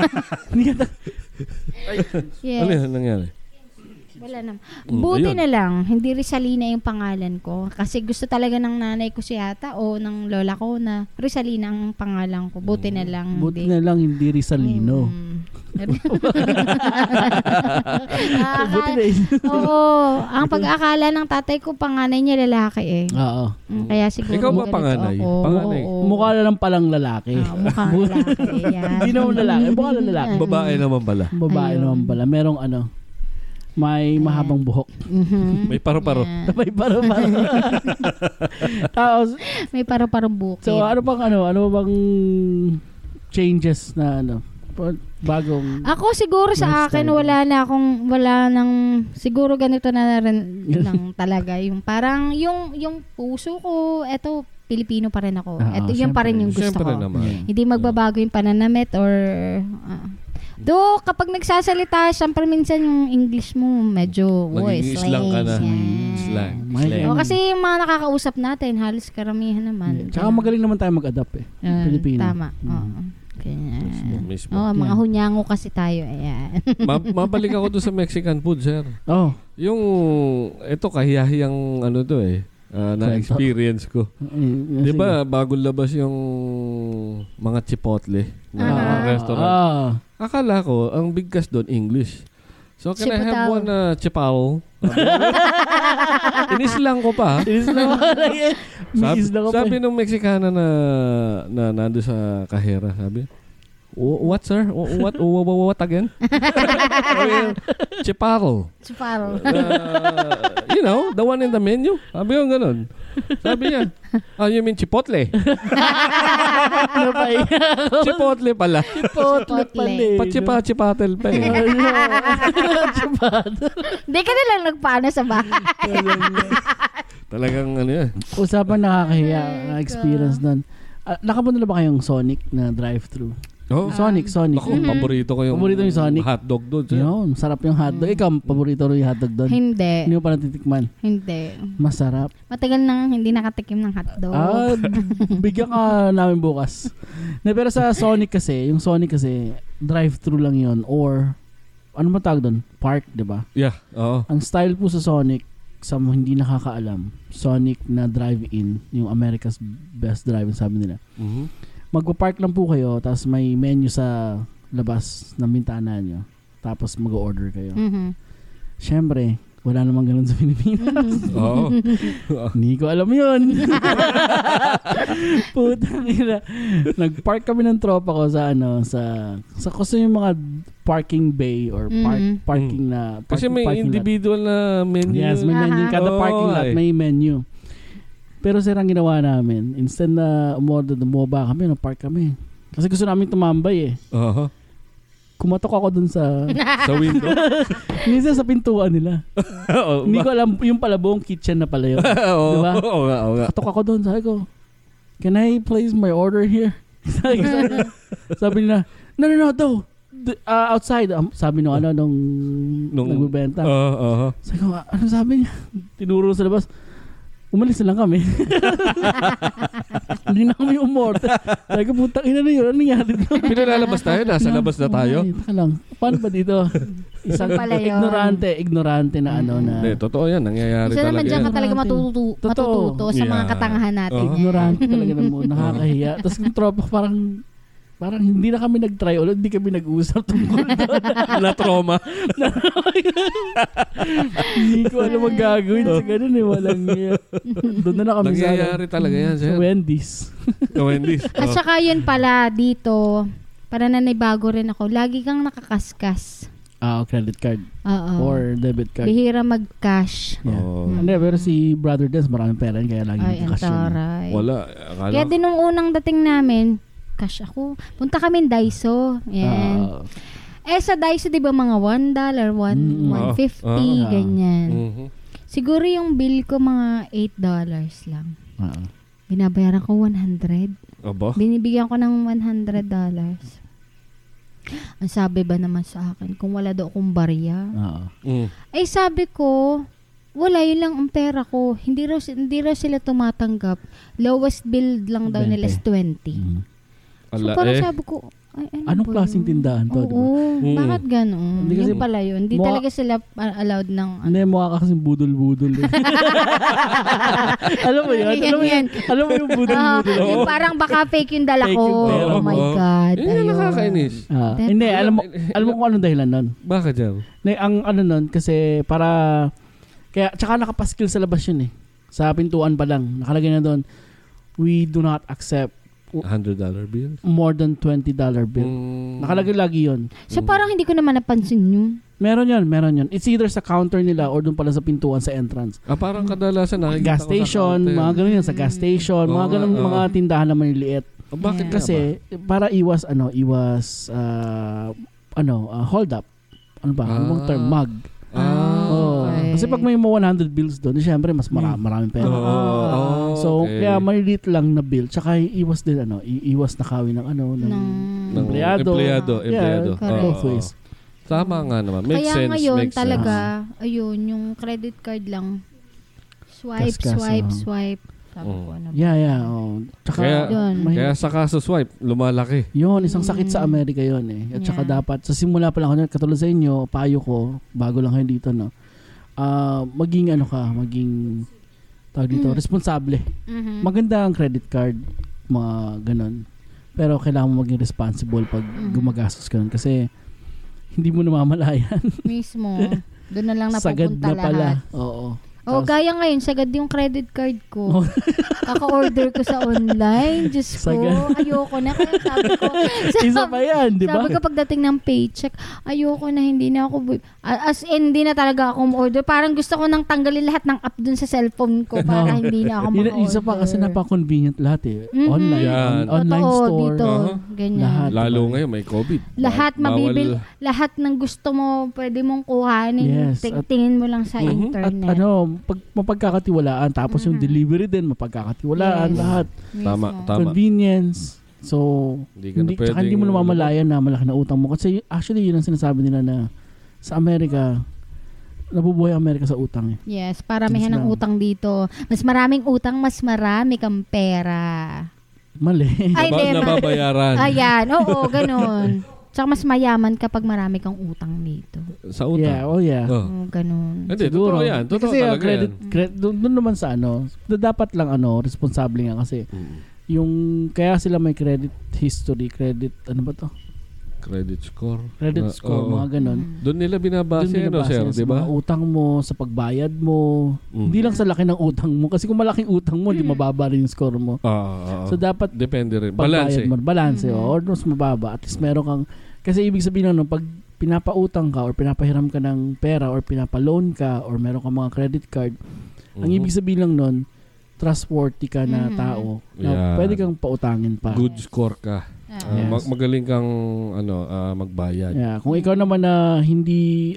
Yes. Ano yung nangyari? Wala naman. Buti na lang, hindi Rizalina yung pangalan ko. Kasi gusto talaga ng nanay ko si Ata o ng lola ko na Rizalina ang pangalan ko. Buti na lang. Buti na lang hindi Rizalino. Oo. Ang pag-akala ng tatay ko, panganay niya lalaki eh. Oo. Kaya siguro. Ikaw ba panganay? Panganay. Mukha lang palang lalaki. Mukha lalaki. Hindi naman lalaki. Mukha lang lalaki. Babae naman pala. Babae naman pala. Merong may mahabang buhok. May paro-paro. May paro-paro. Tapos, may paro-parong bukid. So, ano bang changes na bagong... Ako siguro sa akin, wala nang, siguro ganito na rin lang talaga. Yung parang, yung puso ko, eto, Pilipino pa rin ako. Eto, yun pa rin yung gusto ko. Hindi magbabago yung pananamit or... Do kapag nagsasalita, syempre minsan yung English mo medyo slang ka na. Slang. Kasi yung mga nakakausap natin, halos karamihan naman. Tsaka magaling naman tayo mag-adapt Pilipino. Tama. Mismo. Mga hunyango kasi tayo. Ayan. Mabalik ako doon sa Mexican food, sir. Yung, ito kahiyahiyang na-experience ko. Di ba, bago labas yung mga Chipotle na restaurant. Akala ko, ang bigkas doon, English. So, can I have one Chipotle? Inislang ko pa. Sabi nung Mexicana na nando sa kahera, sabi, what sir? What again? Chipotle. You know, the one in the menu. Sabi ko ganun. Sabi niya, you mean Chipotle? Chipotle pala. Chipotle pala. Chipotle pa eh. Hindi ka nilang nagpaano sa bahay. Talagang ano yan. Usapan nakakahiya na experience nun. Nakapunta na ba kayong Sonic na drive-thru? Sonic. Ako, paborito ko yung Sonic. hotdog doon. Yun, sarap yung hotdog. Ikaw, paborito rin yung hotdog doon? Hindi. Hindi mo pa natitikman? Hindi. Masarap. Matagal nang hindi nakatikim ng hotdog. Bigyan ka namin bukas. Pero sa Sonic kasi, drive-thru lang yun. Or, ano ba tawag doon? Park, di ba? Yeah, oo. Ang style po sa Sonic, sa mga hindi nakakaalam, Sonic na drive-in, yung America's Best Drive-in, sabi nila. Magpa-park lang po kayo, tapos may menu sa labas ng bintana nyo. Tapos mag-order kayo. Siyempre, wala namang ganun sa Pilipinas. Hindi ko alam yun. Putang ina. Nag-park kami ng tropa ko sa kasi yung mga parking bay or parking na... Kasi may individual na menu. Yes, may menu. Kada parking lot may menu. Pero sir, ang ginawa namin, instead na bumaba kami, na-park kami. Kasi gusto namin tumambay eh. Kumatok ako dun sa window. Minsan sa pintuan nila. Hindi ko alam, yung pala buong kitchen na pala yun. Diba? Katok ako dun, sabi ko, can I place my order here? Sabi nila, no, outside. Sabi nung nagbibenta. Sabi ko, ano sabi niya? Tinuro sa labas. Umalis na lang kami. Hindi na kami umorder. Sabi ko, putang ina na yun. Ano nangyari doon? Pinalalabas tayo? Nasa labas na tayo? Taka lang. Paano ba dito? Isang ignorante na na... Hindi, totoo yan. Nangyayari talaga yan. Naman dyan ka talaga matututo sa mga katangahan natin. Ignorante talaga na mo. Nakakahiya. Tapos yung tropa parang hindi na kami nag-try ulit, hindi kami nag-usap tungkol doon. Na-trauma. Hindi ko alam ang gagawin sa ganun eh. Walang doon na kami sa... Nangyayari talaga yan, sir. Sa Wendy's. At saka yun pala dito, para na naibago rin ako, lagi kang nakakaskas. Credit card. Oo. Or debit card. Bihira mag-cash. Yeah. Hindi, pero si Brother Des, maraming pera kaya lagi cash yun. Wala. Kaya din nung unang dating namin, cash ako. Punta kami Daiso. Yan. Sa Daiso, di ba mga $1, $1.50, ganyan. Siguro yung bill ko mga $8 lang. Binabayaran ko 100. Aba? Binibigyan ko ng $100. Ang sabi ba naman sa akin, kung wala daw akong barya. Ay sabi ko, wala, yun lang ang pera ko. Hindi raw sila tumatanggap. Lowest bill lang daw nila is 20. So parang sabi ko, anong klaseng tindahan to? Bakit gano'n? Hindi pala yun. Hindi talaga sila allowed ng... Hindi, mukha ka kasing budol-budol. Alam mo yun? Alam mo yung budol-budol? Yung parang baka fake yung dala ko. Oh my God. Hindi nakakainis. Hindi, alam mo kung anong dahilan nun. Bakit yan? Ang ano nun, kasi para... Kaya, tsaka nakapaskil sa labas yun eh. Sa pintuan pa lang. Nakalagay na doon, we do not accept $100 bill? More than $20 bill. Nakalagay lagi yun. So parang hindi ko naman napansin yun. Meron yun. It's either sa counter nila or doon pala sa pintuan sa entrance. Parang kadalasan nakikita gas station, mga ganun yan sa gas station, mga ganun mga tindahan na maliliit. Bakit kasi para iwas hold up. Ano ba? Anong term? Mug. Okay. Kasi pag may mga 100 bills doon, syempre mas maraming pera. So kaya maliliit lang na bill, tsaka iwas din iwas nakawin ng empleyado. Both ways. Tama nga naman. Makes kaya sense. Ngayon talaga, ayun, yung credit card lang. Swipe. Sabi ko, Tsaka, kaya sa kaso swipe, lumalaki. Yun, isang sakit sa Amerika yun eh. At saka dapat, sa simula pa lang, katulad sa inyo, payo ko, bago lang kayo dito, maging tawag dito, responsable. Maganda ang credit card, mga ganon. Pero kailangan mo maging responsible pag gumagastos ka nun. Kasi, hindi mo namamalayan. Mismo. Doon na lang sagad napupunta na pala. lahat. Oo. Gaya ngayon, sagad yung credit card ko. Kaka-order ko sa online. Diyos ko, ayoko na. Kaya sabi ko, isa pa yan, di ba? Sabi ko pagdating ng paycheck, ayoko na, hindi na ako, as in, hindi na talaga ako order. Parang gusto ko nang tanggalin lahat ng app dun sa cellphone ko para hindi na ako ma-order. Isa pa kasi napaka-convenient lahat eh. Online. Online store. Dito, ganyan. Lahat. Lalo ngayon, may COVID. Lahat mabibil. Lahat ng gusto mo, pwede mong kuhanin. Yes. Tingin mo lang sa internet. At mapagkakatiwalaan. Tapos yung delivery din, mapagkakatiwalaan lahat. Tama. Convenience. So, hindi mo namamalayan na malaki na utang mo. Kasi actually, yun ang sinasabi nila na sa Amerika, nabubuhay Amerika sa utang eh. Yes, paramihan ng utang dito. Mas maraming utang, mas marami kang pera. Mali. Nababayaran. Ayan, oo, ganun. Tsaka mas mayaman kapag marami kang utang dito. Sa utang? Yeah. Ganun. Hindi, totoo yan. Totoo kasi talaga credit, doon naman sa dapat lang responsable nga kasi yung, kaya sila may credit history, credit score, mga ganun. Doon nila binabase, sir, di ba? Mga utang mo, sa pagbayad mo, hindi lang sa laki ng utang mo. Kasi kung malaking utang mo, di mababa rin yung score mo. So, dapat depende rin. Balance. Or mas mababa. At least meron kang, kasi ibig sabihin pag pinapautang ka or pinapahiram ka ng pera or pinapaloan ka or meron kang mga credit card, ang ibig sabihin lang nun, trustworthy ka na tao na pwede kang pautangin pa. Good score ka. Magaling kang magbayad. Kung ikaw naman na hindi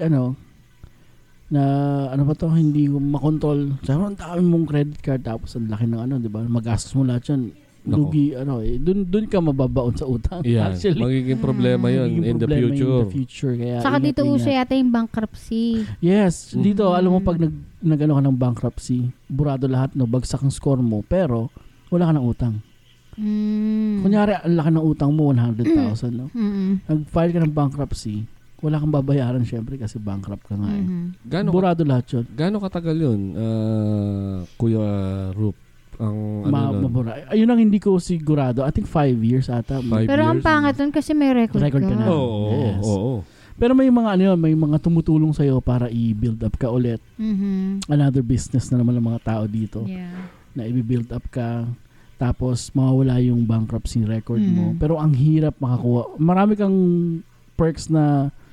hindi makontrol. Sabi ang dami mong credit card tapos ang laki ng di ba? Magastos mo lahat 'yan. Lugi doon ka mababaon sa utang. Actually, magiging problema 'yon in the future. Kaya saka dito uso yata yung bankruptcy. Yes, dito alam mo pag nag-ano ka ng bankruptcy, burado lahat bagsak ang score mo pero wala ka ng utang. Kunyari, ang laki ng utang mo, 100,000, Nag-file ka ng bankruptcy, wala kang babayaran syempre kasi bankrupt ka nga burado lahat yun. Gaano katagal yun, Kuya Rup? Ayun ang hindi ko sigurado. I think 5 years ata. Pero ang pangat nun kasi may record ka na. Oo. Pero may mga may mga tumutulong sa'yo para i-build up ka ulit. Another business na naman ng mga tao dito. Na i-build up ka. Tapos mawawala yung bankruptcy record mo. Pero ang hirap makakuha. Marami kang perks na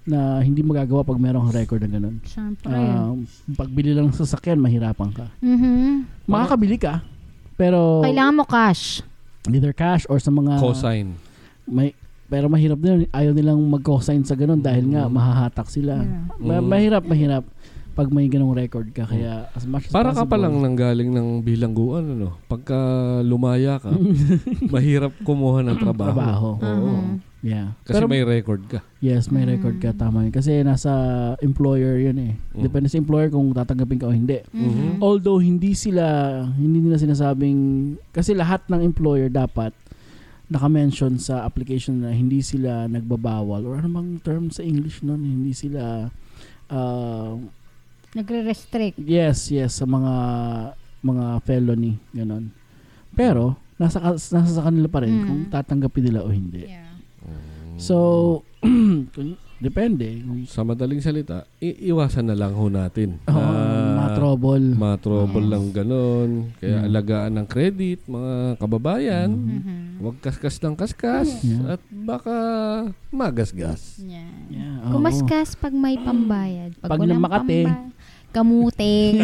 na hindi magagawa pag merong record na ganun. Siyempre. Pagbili lang ng sasakyan, mahirapan ka. Mm-hmm. Makakabili ka, pero kailangan mo cash. Either cash or sa mga cosign. Pero mahirap din. Ayaw nilang mag-cosign sa ganun dahil nga mahahatak sila. Mahirap pag may ganung record ka. Kaya as much as para possible. ka pa lang nanggaling ng bilangguan, ano? Pagka lumaya ka, mahirap kumuha ng trabaho. Oo. Yeah. Kasi may record ka. Yes, may record ka. Tama yun. Kasi nasa employer yun eh. Depende sa employer kung tatanggapin ka o hindi. Although hindi nila sinasabing, kasi lahat ng employer dapat naka-mention sa application na hindi sila nagbabawal or ano bang term sa English nun, hindi sila nagre-restrict. Yes, sa mga felony, ganon. Pero nasa sa kanila pa rin kung tatanggapin nila o hindi. Yeah. So depende. Sa madaling salita, iwasan na lang ho natin. Matrouble lang ganon. Kaya alagaan ng credit, mga kababayan. Huwag kaskas ng kaskas. At baka magasgas. Yeah. Kumaskas pag may pambayad. Pag walang Makati, kamuti.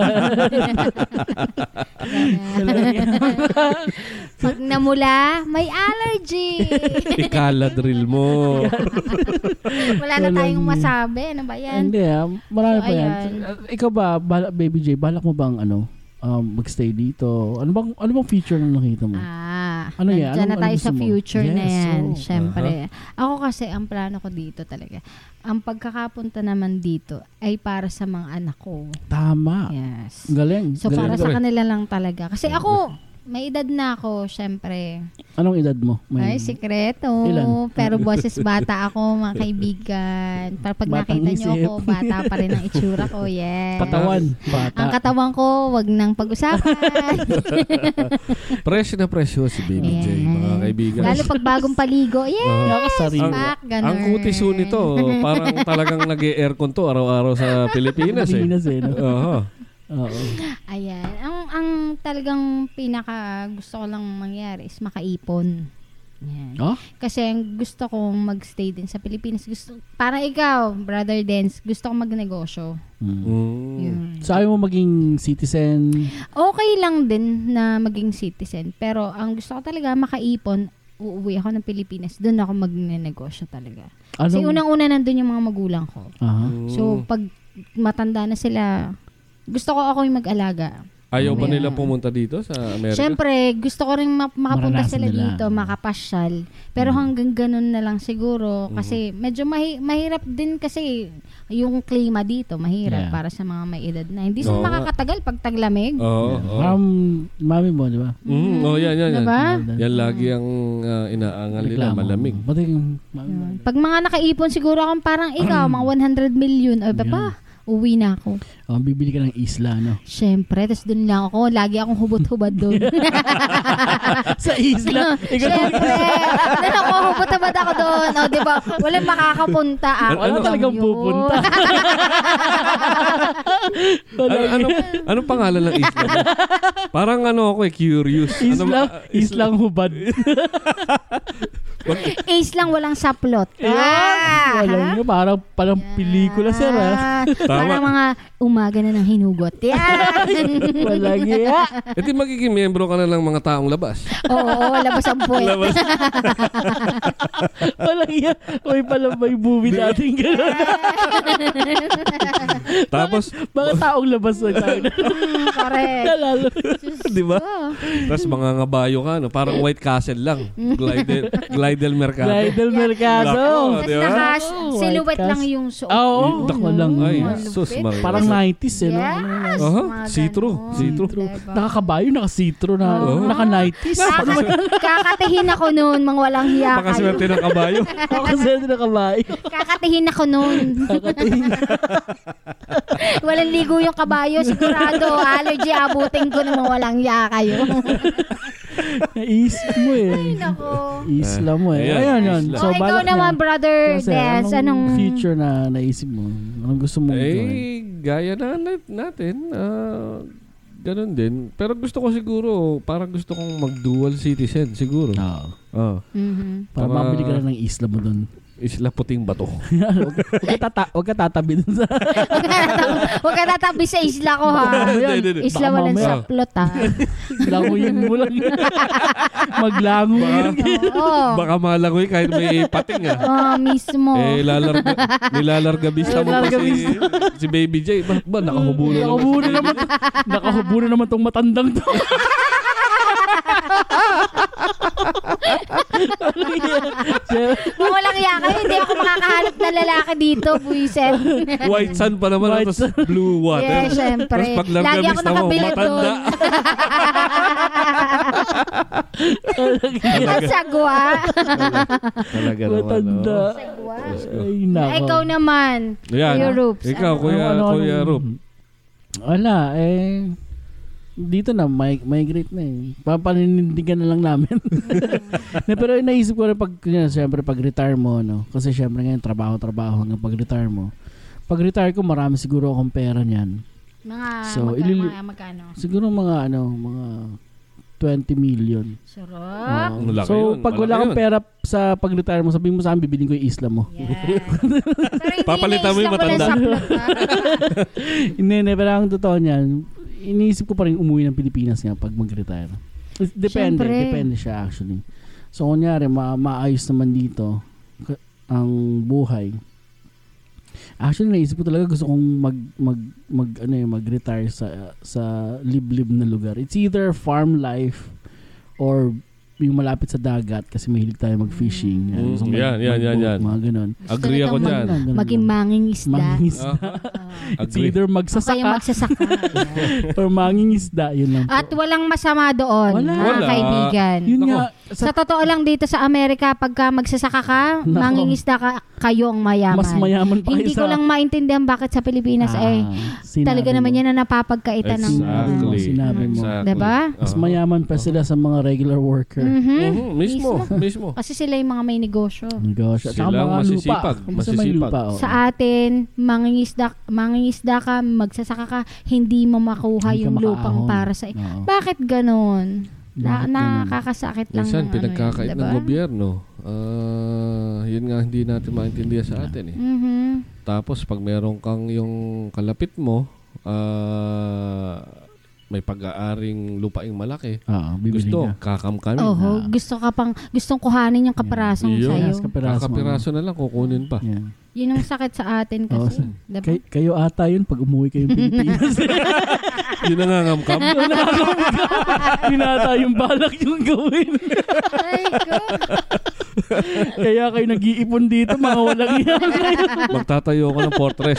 Pag namula, may allergy. Ikaladrill mo. Wala na tayong masabi. Ano ba yan? Hindi marami pa yan. Ikaw ba, Baby J, balak mo bang magstay dito? Ano bang feature ng nakita mo? Ano yan? Diyan na tayo sa future na yan. So, syempre. Ako kasi, ang plano ko dito talaga, ang pagkakapunta naman dito ay para sa mga anak ko. Tama. Yes. Galing. So, para sa kanila lang talaga. Kasi ako, may edad na ako, syempre. Anong edad mo? Ay, sikreto. Ilan? Pero boses bata ako, mga kaibigan. Para pag Batang nakita nyo isip. ako, bata pa rin ang itsura ko. Yes. Katawan. Bata. Ang katawan ko, wag nang pag-usapan. Presyo na presyo si Baby J, mga kaibigan. Lalo pag bagong paligo. Yes! Nakasarili. Back, ganun. Ang kutis ho nito, parang talagang nag-e-aircon to araw-araw sa Pilipinas. Oo. Ayan. Ang talagang pinaka gusto ko lang mangyari is makaipon. Yan. Kasi gusto kong magstay din sa Pilipinas. Para ikaw, Brother Dance, gusto kong magnegosyo. So ayaw mo maging citizen? Okay lang din na maging citizen. Pero ang gusto ko talaga makaipon, uuwi ako ng Pilipinas, doon ako magnenegosyo talaga. Kasi unang-una nandun yung mga magulang ko. So pag matanda na sila, gusto ko ako yung mag-alaga. Ayaw ba nila pumunta dito sa Amerika? Siyempre, gusto ko rin makapunta Maranasan sila nila. dito, makapasyal. Pero hanggang ganun na lang siguro. Kasi medyo mahirap din kasi yung klima dito. Mahirap para sa mga may edad na. Hindi sila makakatagal pag taglamig. Mami mo, di ba? Yan. Diba? Yan lagi ang inaangal nila, malamig. Pag mga nakaipon siguro akong parang ikaw, mga 100 million. O ba? Uwi na ako. Bibili ka ng isla, no? Siyempre, tas doon lang ako. Lagi akong hubot-hubad doon. Sa isla? Siyempre. Doon ako, hubot-hubad ako doon. O, diba? Walang makakapunta. Ano talagang pupunta? Anong pangalan ng isla? Parang ako curious. Islang hubad. Ace lang, walang saplot. Alam nyo, parang pelikula, sir. Parang mga umaga na ng hinugot. Walang iya. Ito magiging miyembro ka na ng mga taong labas. Oo, labas ang puwet. Walang iya. May movie dating gano'n. Tapos, mga taong labas na tayo. Correct. Nalalo. Diba? Tapos mga ngabayo ka, no? Parang White Castle lang. Glidel Mercado. Glidel Mercado. Tapos silhouette lang yung suot. Oo. Dako lang. Ay, sus. Parang 90s, eh, no? Yes. See-through. Nakakabayo, naka-see-through na, naka-90s. Kakatihin ako noon, mga walang hiya kayo. Pakaswerte ng kabayo. Pakaswerte ng kabayo. Kakatihin ako noon. Walang ligo yung kabayo, sigurado. Allergy, abutin ko ng mga walang hiya kayo. Naisip mo eh. Ay, nako. Isla mo eh. Ayun. So, ikaw naman, Brother Des, anong future na naisip mo? Anong gusto mong gawin? Gaya na natin. Ganun din. Pero gusto ko siguro, parang gusto kong mag-dual citizen siguro. Para mabili ka na ng isla mo dun. Isla Puting Bato. Huwag ka tatabi dun sa... Huwag ka tatabi sa isla ko, ha? Isla walang saplot, ha? Languyin mo lang. Maglango yun. Baka malangoy kahit may pating, ha? Mismo. Nilalarga bisa mo pa si Baby J. Ba, nakahubo naman. Nakahubo na naman tong matandang to. Kung walang yaka, hindi ako makakahanap na lalaki dito, buiset. White sun pa naman, tapos blue water. Yeah, syempre. Tapos pag largamis na mo, matanda. Sagwa. Talaga naman. Matanda. Sagwa. Ikaw naman. Kuya Roops. Ikaw, Kuya Roops. Wala, dito na, migrate na Papaninindigan na lang namin. Pero naisip ko rin siyempre pag retire mo, no? Kasi siyempre ngayon, trabaho hanggang pag retire mo. Pag retire ko, marami siguro akong pera niyan. Magkano? Siguro mga 20 million. Sarap. So, pag wala kang pera sa pag-retire mo, sabihin mo sa akin, bibiling ko yung isla mo. Yeah. Papalitan mo yung matanda. Hindi, pero ang totoo niyan, iniisip ko pa rin umuwi ng Pilipinas nga pag mag-retire. Depende siya actually. So, kunyari, maayos naman dito ang buhay. Actually, naisip ko talaga gusto kong mag-retire sa liblib na lugar. It's either farm life or yung malapit sa dagat kasi mahilig tayo mag-fishing. Yan. Mga ganun. Agree ako dyan. Maging mangingisda. It's either magsasaka or mangingisda. Yun lang. At walang masama doon, mga kaibigan. Yun nga. Sa totoo lang dito sa Amerika, pagka magsasaka ka, mangingisda kayo ang mayaman. Mas mayaman pa Hindi ko lang maintindihan bakit sa Pilipinas talaga naman yan na napapagkaitan ng sinabi mo. Diba? Mas mayaman pa sila sa mga regular worker. Mismo. Kasi sila yung mga may negosyo. Sila masisipag. Sa atin, mangingisda ka, magsasaka ka, hindi mo makuha yung lupang para sa... Bakit ganon? Nakakasakit lang. Minsan, pinagkakait ng gobyerno. Yun nga hindi natin maintindihan sa atin. Tapos, pag meron kang yung kalapit mo, may pag-aaring lupaing malaki. Gusto, kakamkamin. Gustong kuhanin yung kaparasong sa'yo. Kakapiraso na lang, kukunin pa. Yun ang sakit sa atin kasi. Diba? Kayo ata yun pag umuwi kayong Pilipinas. Yun ang nangamkam. Yun ata yung balak yung gawin. Ay, ko. Kaya kayo nag-iipon dito, mga walang iyan. Magtatayo ko ng fortress.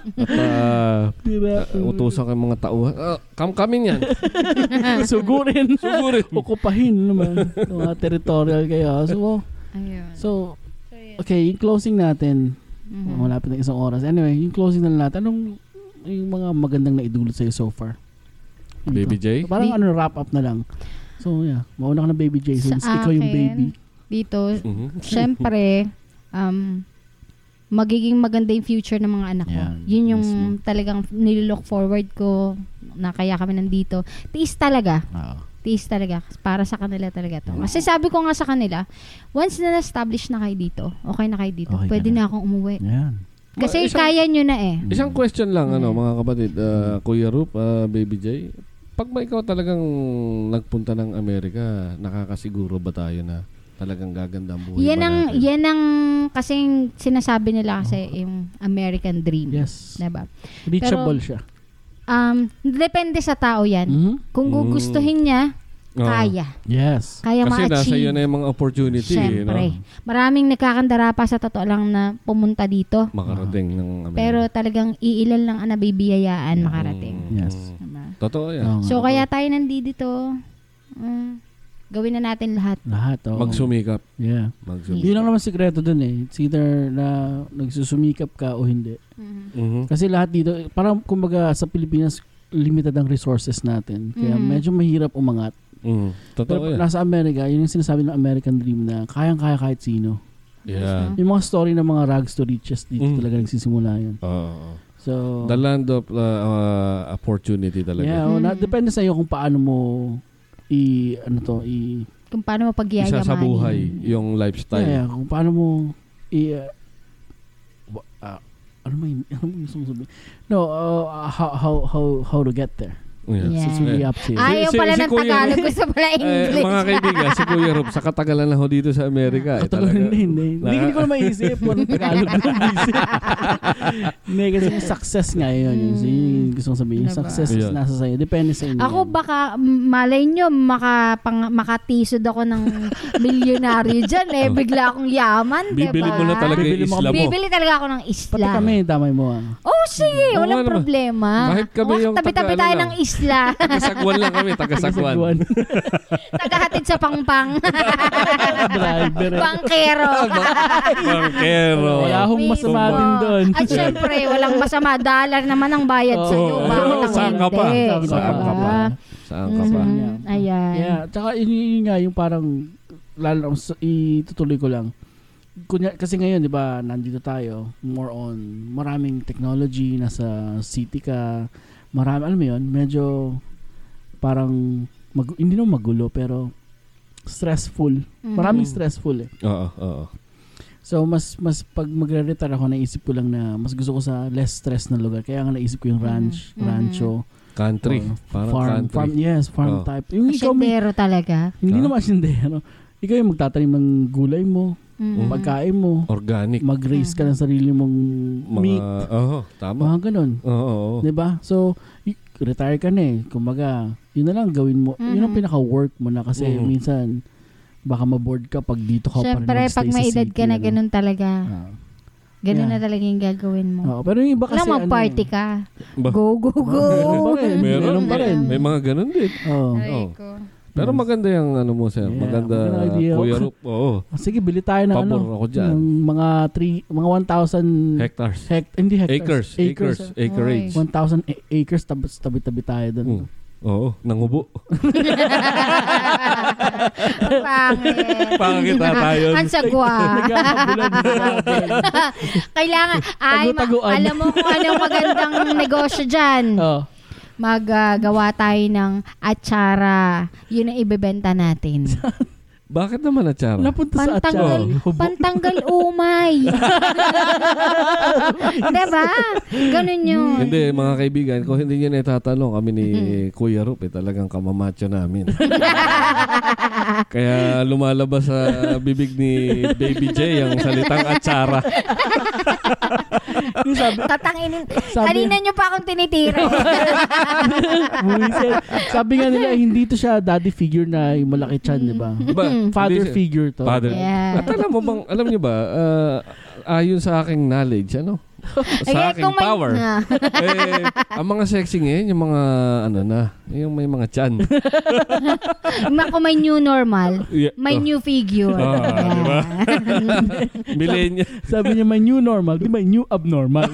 At utusan kang mga tauhan. Kamkamin yan. Sugurin. Okupahin naman. Mga territorial kayo. So, okay, yung closing natin. Malapit na 1 oras. Anyway, yung closing na natin. Anong yung mga magandang naidulot sa'yo so far? Baby J? So, parang wrap up na lang. So, yeah. Mauna ka na Baby J since ikaw yung baby. Dito, syempre, magiging maganda yung future ng mga anak ko. Yun yung talagang nililook forward ko na kaya kami nandito. Tiis talaga. Para sa kanila talaga to. Kasi sabi ko nga sa kanila, once na na-establish na kayo dito, okay na kayo dito, pwede na akong umuwi. Kasi kaya nyo na Isang question lang, mga kapatid, Kuya Rup, Baby J, pag ba ikaw talagang nagpunta ng Amerika, nakakasiguro ba tayo na talagang gaganda ang buhay natin? Yan ang kasing sinasabi nila kasi yung American dream. Yes. Diba? Reachable siya. Depende sa tao yan. Kung gugustuhin niya, kaya. Yes. Kaya kasi ma-achieve. Kasi nasa iyo na yung mga opportunity. Siyempre. Maraming nagkakandara pa sa totoo lang na pumunta dito. Makarating ng Amerika. Pero talagang iilan lang ang nabibiyayaan makarating. Yes. Diba? Totoo yan. So, kaya tayo nandito. Gawin na natin lahat. Magsumikap. Yeah. Yun lang naman sikreto dun It's either na nagsusumikap ka o hindi. Kasi lahat dito, parang kumbaga sa Pilipinas, limited ang resources natin. Kaya medyo mahirap umangat. Totoo yan. Nasa Amerika, yun yung sinasabi ng American Dream na kayang-kaya kahit sino. Yeah. Yung mga story ng mga rags to riches dito talaga nagsisimula yun. So, the land of opportunity talaga. Yeah, depende sa iyo kung paano mo kung paano mo pagyayamanin. Isa sa buhay, yung lifestyle. Kung paano mo ano mo gusto mong sabihin? No, how to get there. Yeah. It's really up to you. Ayaw pala ng Tagalog. Gusto pala English. Mga kaibigan, si Kuya Rob, sa katagalan na ho dito sa Amerika. Hindi ko na maisip. Anong Tagalog na maisip. Hindi, kasi yung success nga yun. Yung gusto kong sabihin. Yung success is nasa sa'yo. Depende sa inyo. Ako baka, malay nyo, makatisod ako ng milyonaryo dyan. Bigla akong yaman. Bibili mo na talaga yung isla mo. Bibili talaga ako ng isla. Pati kami, damay mo. Oh, sige. Walang problema. Kahit kami yung tabi-tabi tayo ng isla. Tagasagwan lang kami, tagasagwan. Tagahatid sa pangpang. Driver. Bangkero. Wala akong masama din doon. At syempre, walang masama. $1 naman ang bayad sa'yo. Saan ka pa? Saan ka pa? Ayan. Yeah, tsaka yun nga, yung parang, lalo, itutuloy ko lang. Kasi ngayon, di ba, nandito tayo, more on, maraming technology, nasa city ka, marami, alam mo yun, medyo parang hindi naman magulo pero stressful. Maraming stressful eh. Oo. So mas pag magre-retire ako, naisip ko lang na mas gusto ko sa less stress na lugar. Kaya nga naisip ko yung rancho, country, parang farm, yes, farm type. Yung asyendero talaga. Hindi naman asyendero. Ikaw yung magtatanim ng gulay mo, pagkain mo, organic. Mag-raise ka ng sarili mong meat. Tama. Mga ganun. Oo. Diba? So, retire ka na eh. Kumbaga, yun na lang gawin mo. Yun ang pinaka-work mo na kasi minsan, baka maboard ka pag dito ka pa rin magstay sa city. Siyempre, pag may edad ka na ganun talaga. Ganun na talaga yung gagawin mo. Pero yung iba kasi walang mag-party ka. Go, go, go. Meron pa rin. May mga ganun din. Pero maganda yung ano mo, sir. Maganda Kuya Rup. Oo. Sige, bili tayo ng pabor ako dyan. Ng mga 1,000 hectares. Hindi hectares. Acreage. 1,000 acres, tabi-tabi tayo doon. Oo, nangubo. Pangit tayo. Ang sagwa. Kailangan, alam mo kung anong magandang negosyo dyan. Maggawa tayo ng atsara. Yun ang ibebenta natin. Bakit naman atsara? Napunta sa atsara. Pantanggal umay. Diba? Ganun yun. Hindi, mga kaibigan, kung hindi nyo natatanong, kami ni Kuya Rup, talagang kamamacho namin. Kaya lumalabas sa bibig ni Baby J ang salitang atsara. Tatanginin. Kanina nyo pa akong tinitira. Sabi nga nila, hindi to siya daddy figure na yung malaki chan, di ba? Father figure to. Father. Yeah. At alam niyo ba, ayon sa aking knowledge, sa aking power, ang mga sexy ngayon, yung mga, yung may mga chan. Kung may new normal, may new figure. Diba? Millennial. Sabi niya, may new normal, di may new abnormal.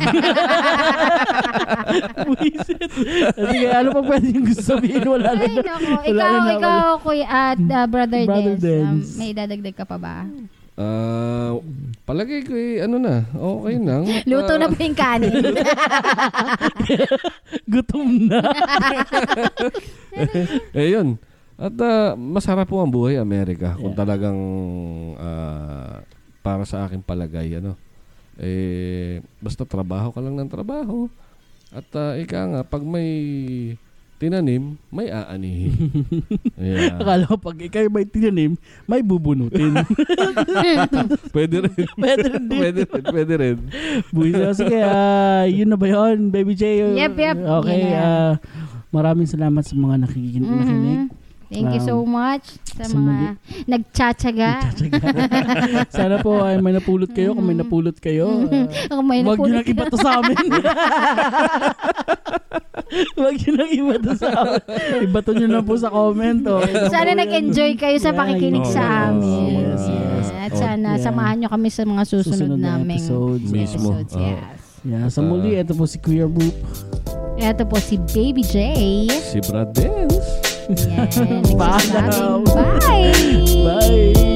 Sige, ano pa pwede yung gusto sabihin? Wala na. Ikaw, Kuya, at Brother Dance, may dadagdag ka pa ba? Palagay ko okay lang. Luto na ba yung kanin? Gutom na. Yun. At masarap po ang buhay Amerika kung talagang para sa aking palagay basta trabaho ka lang ng trabaho at ika nga pag may tinanim, may aanihin. Yeah. Akala ko pag ikay may tinanim, may bubunutin. Pwede rin. Pwede rin. Sige, yun na ba yun, Baby J? Yep. Okay, maraming salamat sa mga nakikinig. Thank you so much sa mga nagtsatsaga. Sana po ay may napulot kayo. Kung may napulot kayo, wag nyo nang iba to sa amin. Wag nyo nang iba to sa amin. Iba to nyo lang po sa comment. Sana nag-enjoy kayo sa pakikinig sa amin. Yes. At sana samahan nyo kami sa mga susunod naming episodes. Sa muli, ito po si Kuya Boop. Ito po si Baby J. Si Brad Dance. Yan. Bye. Bye.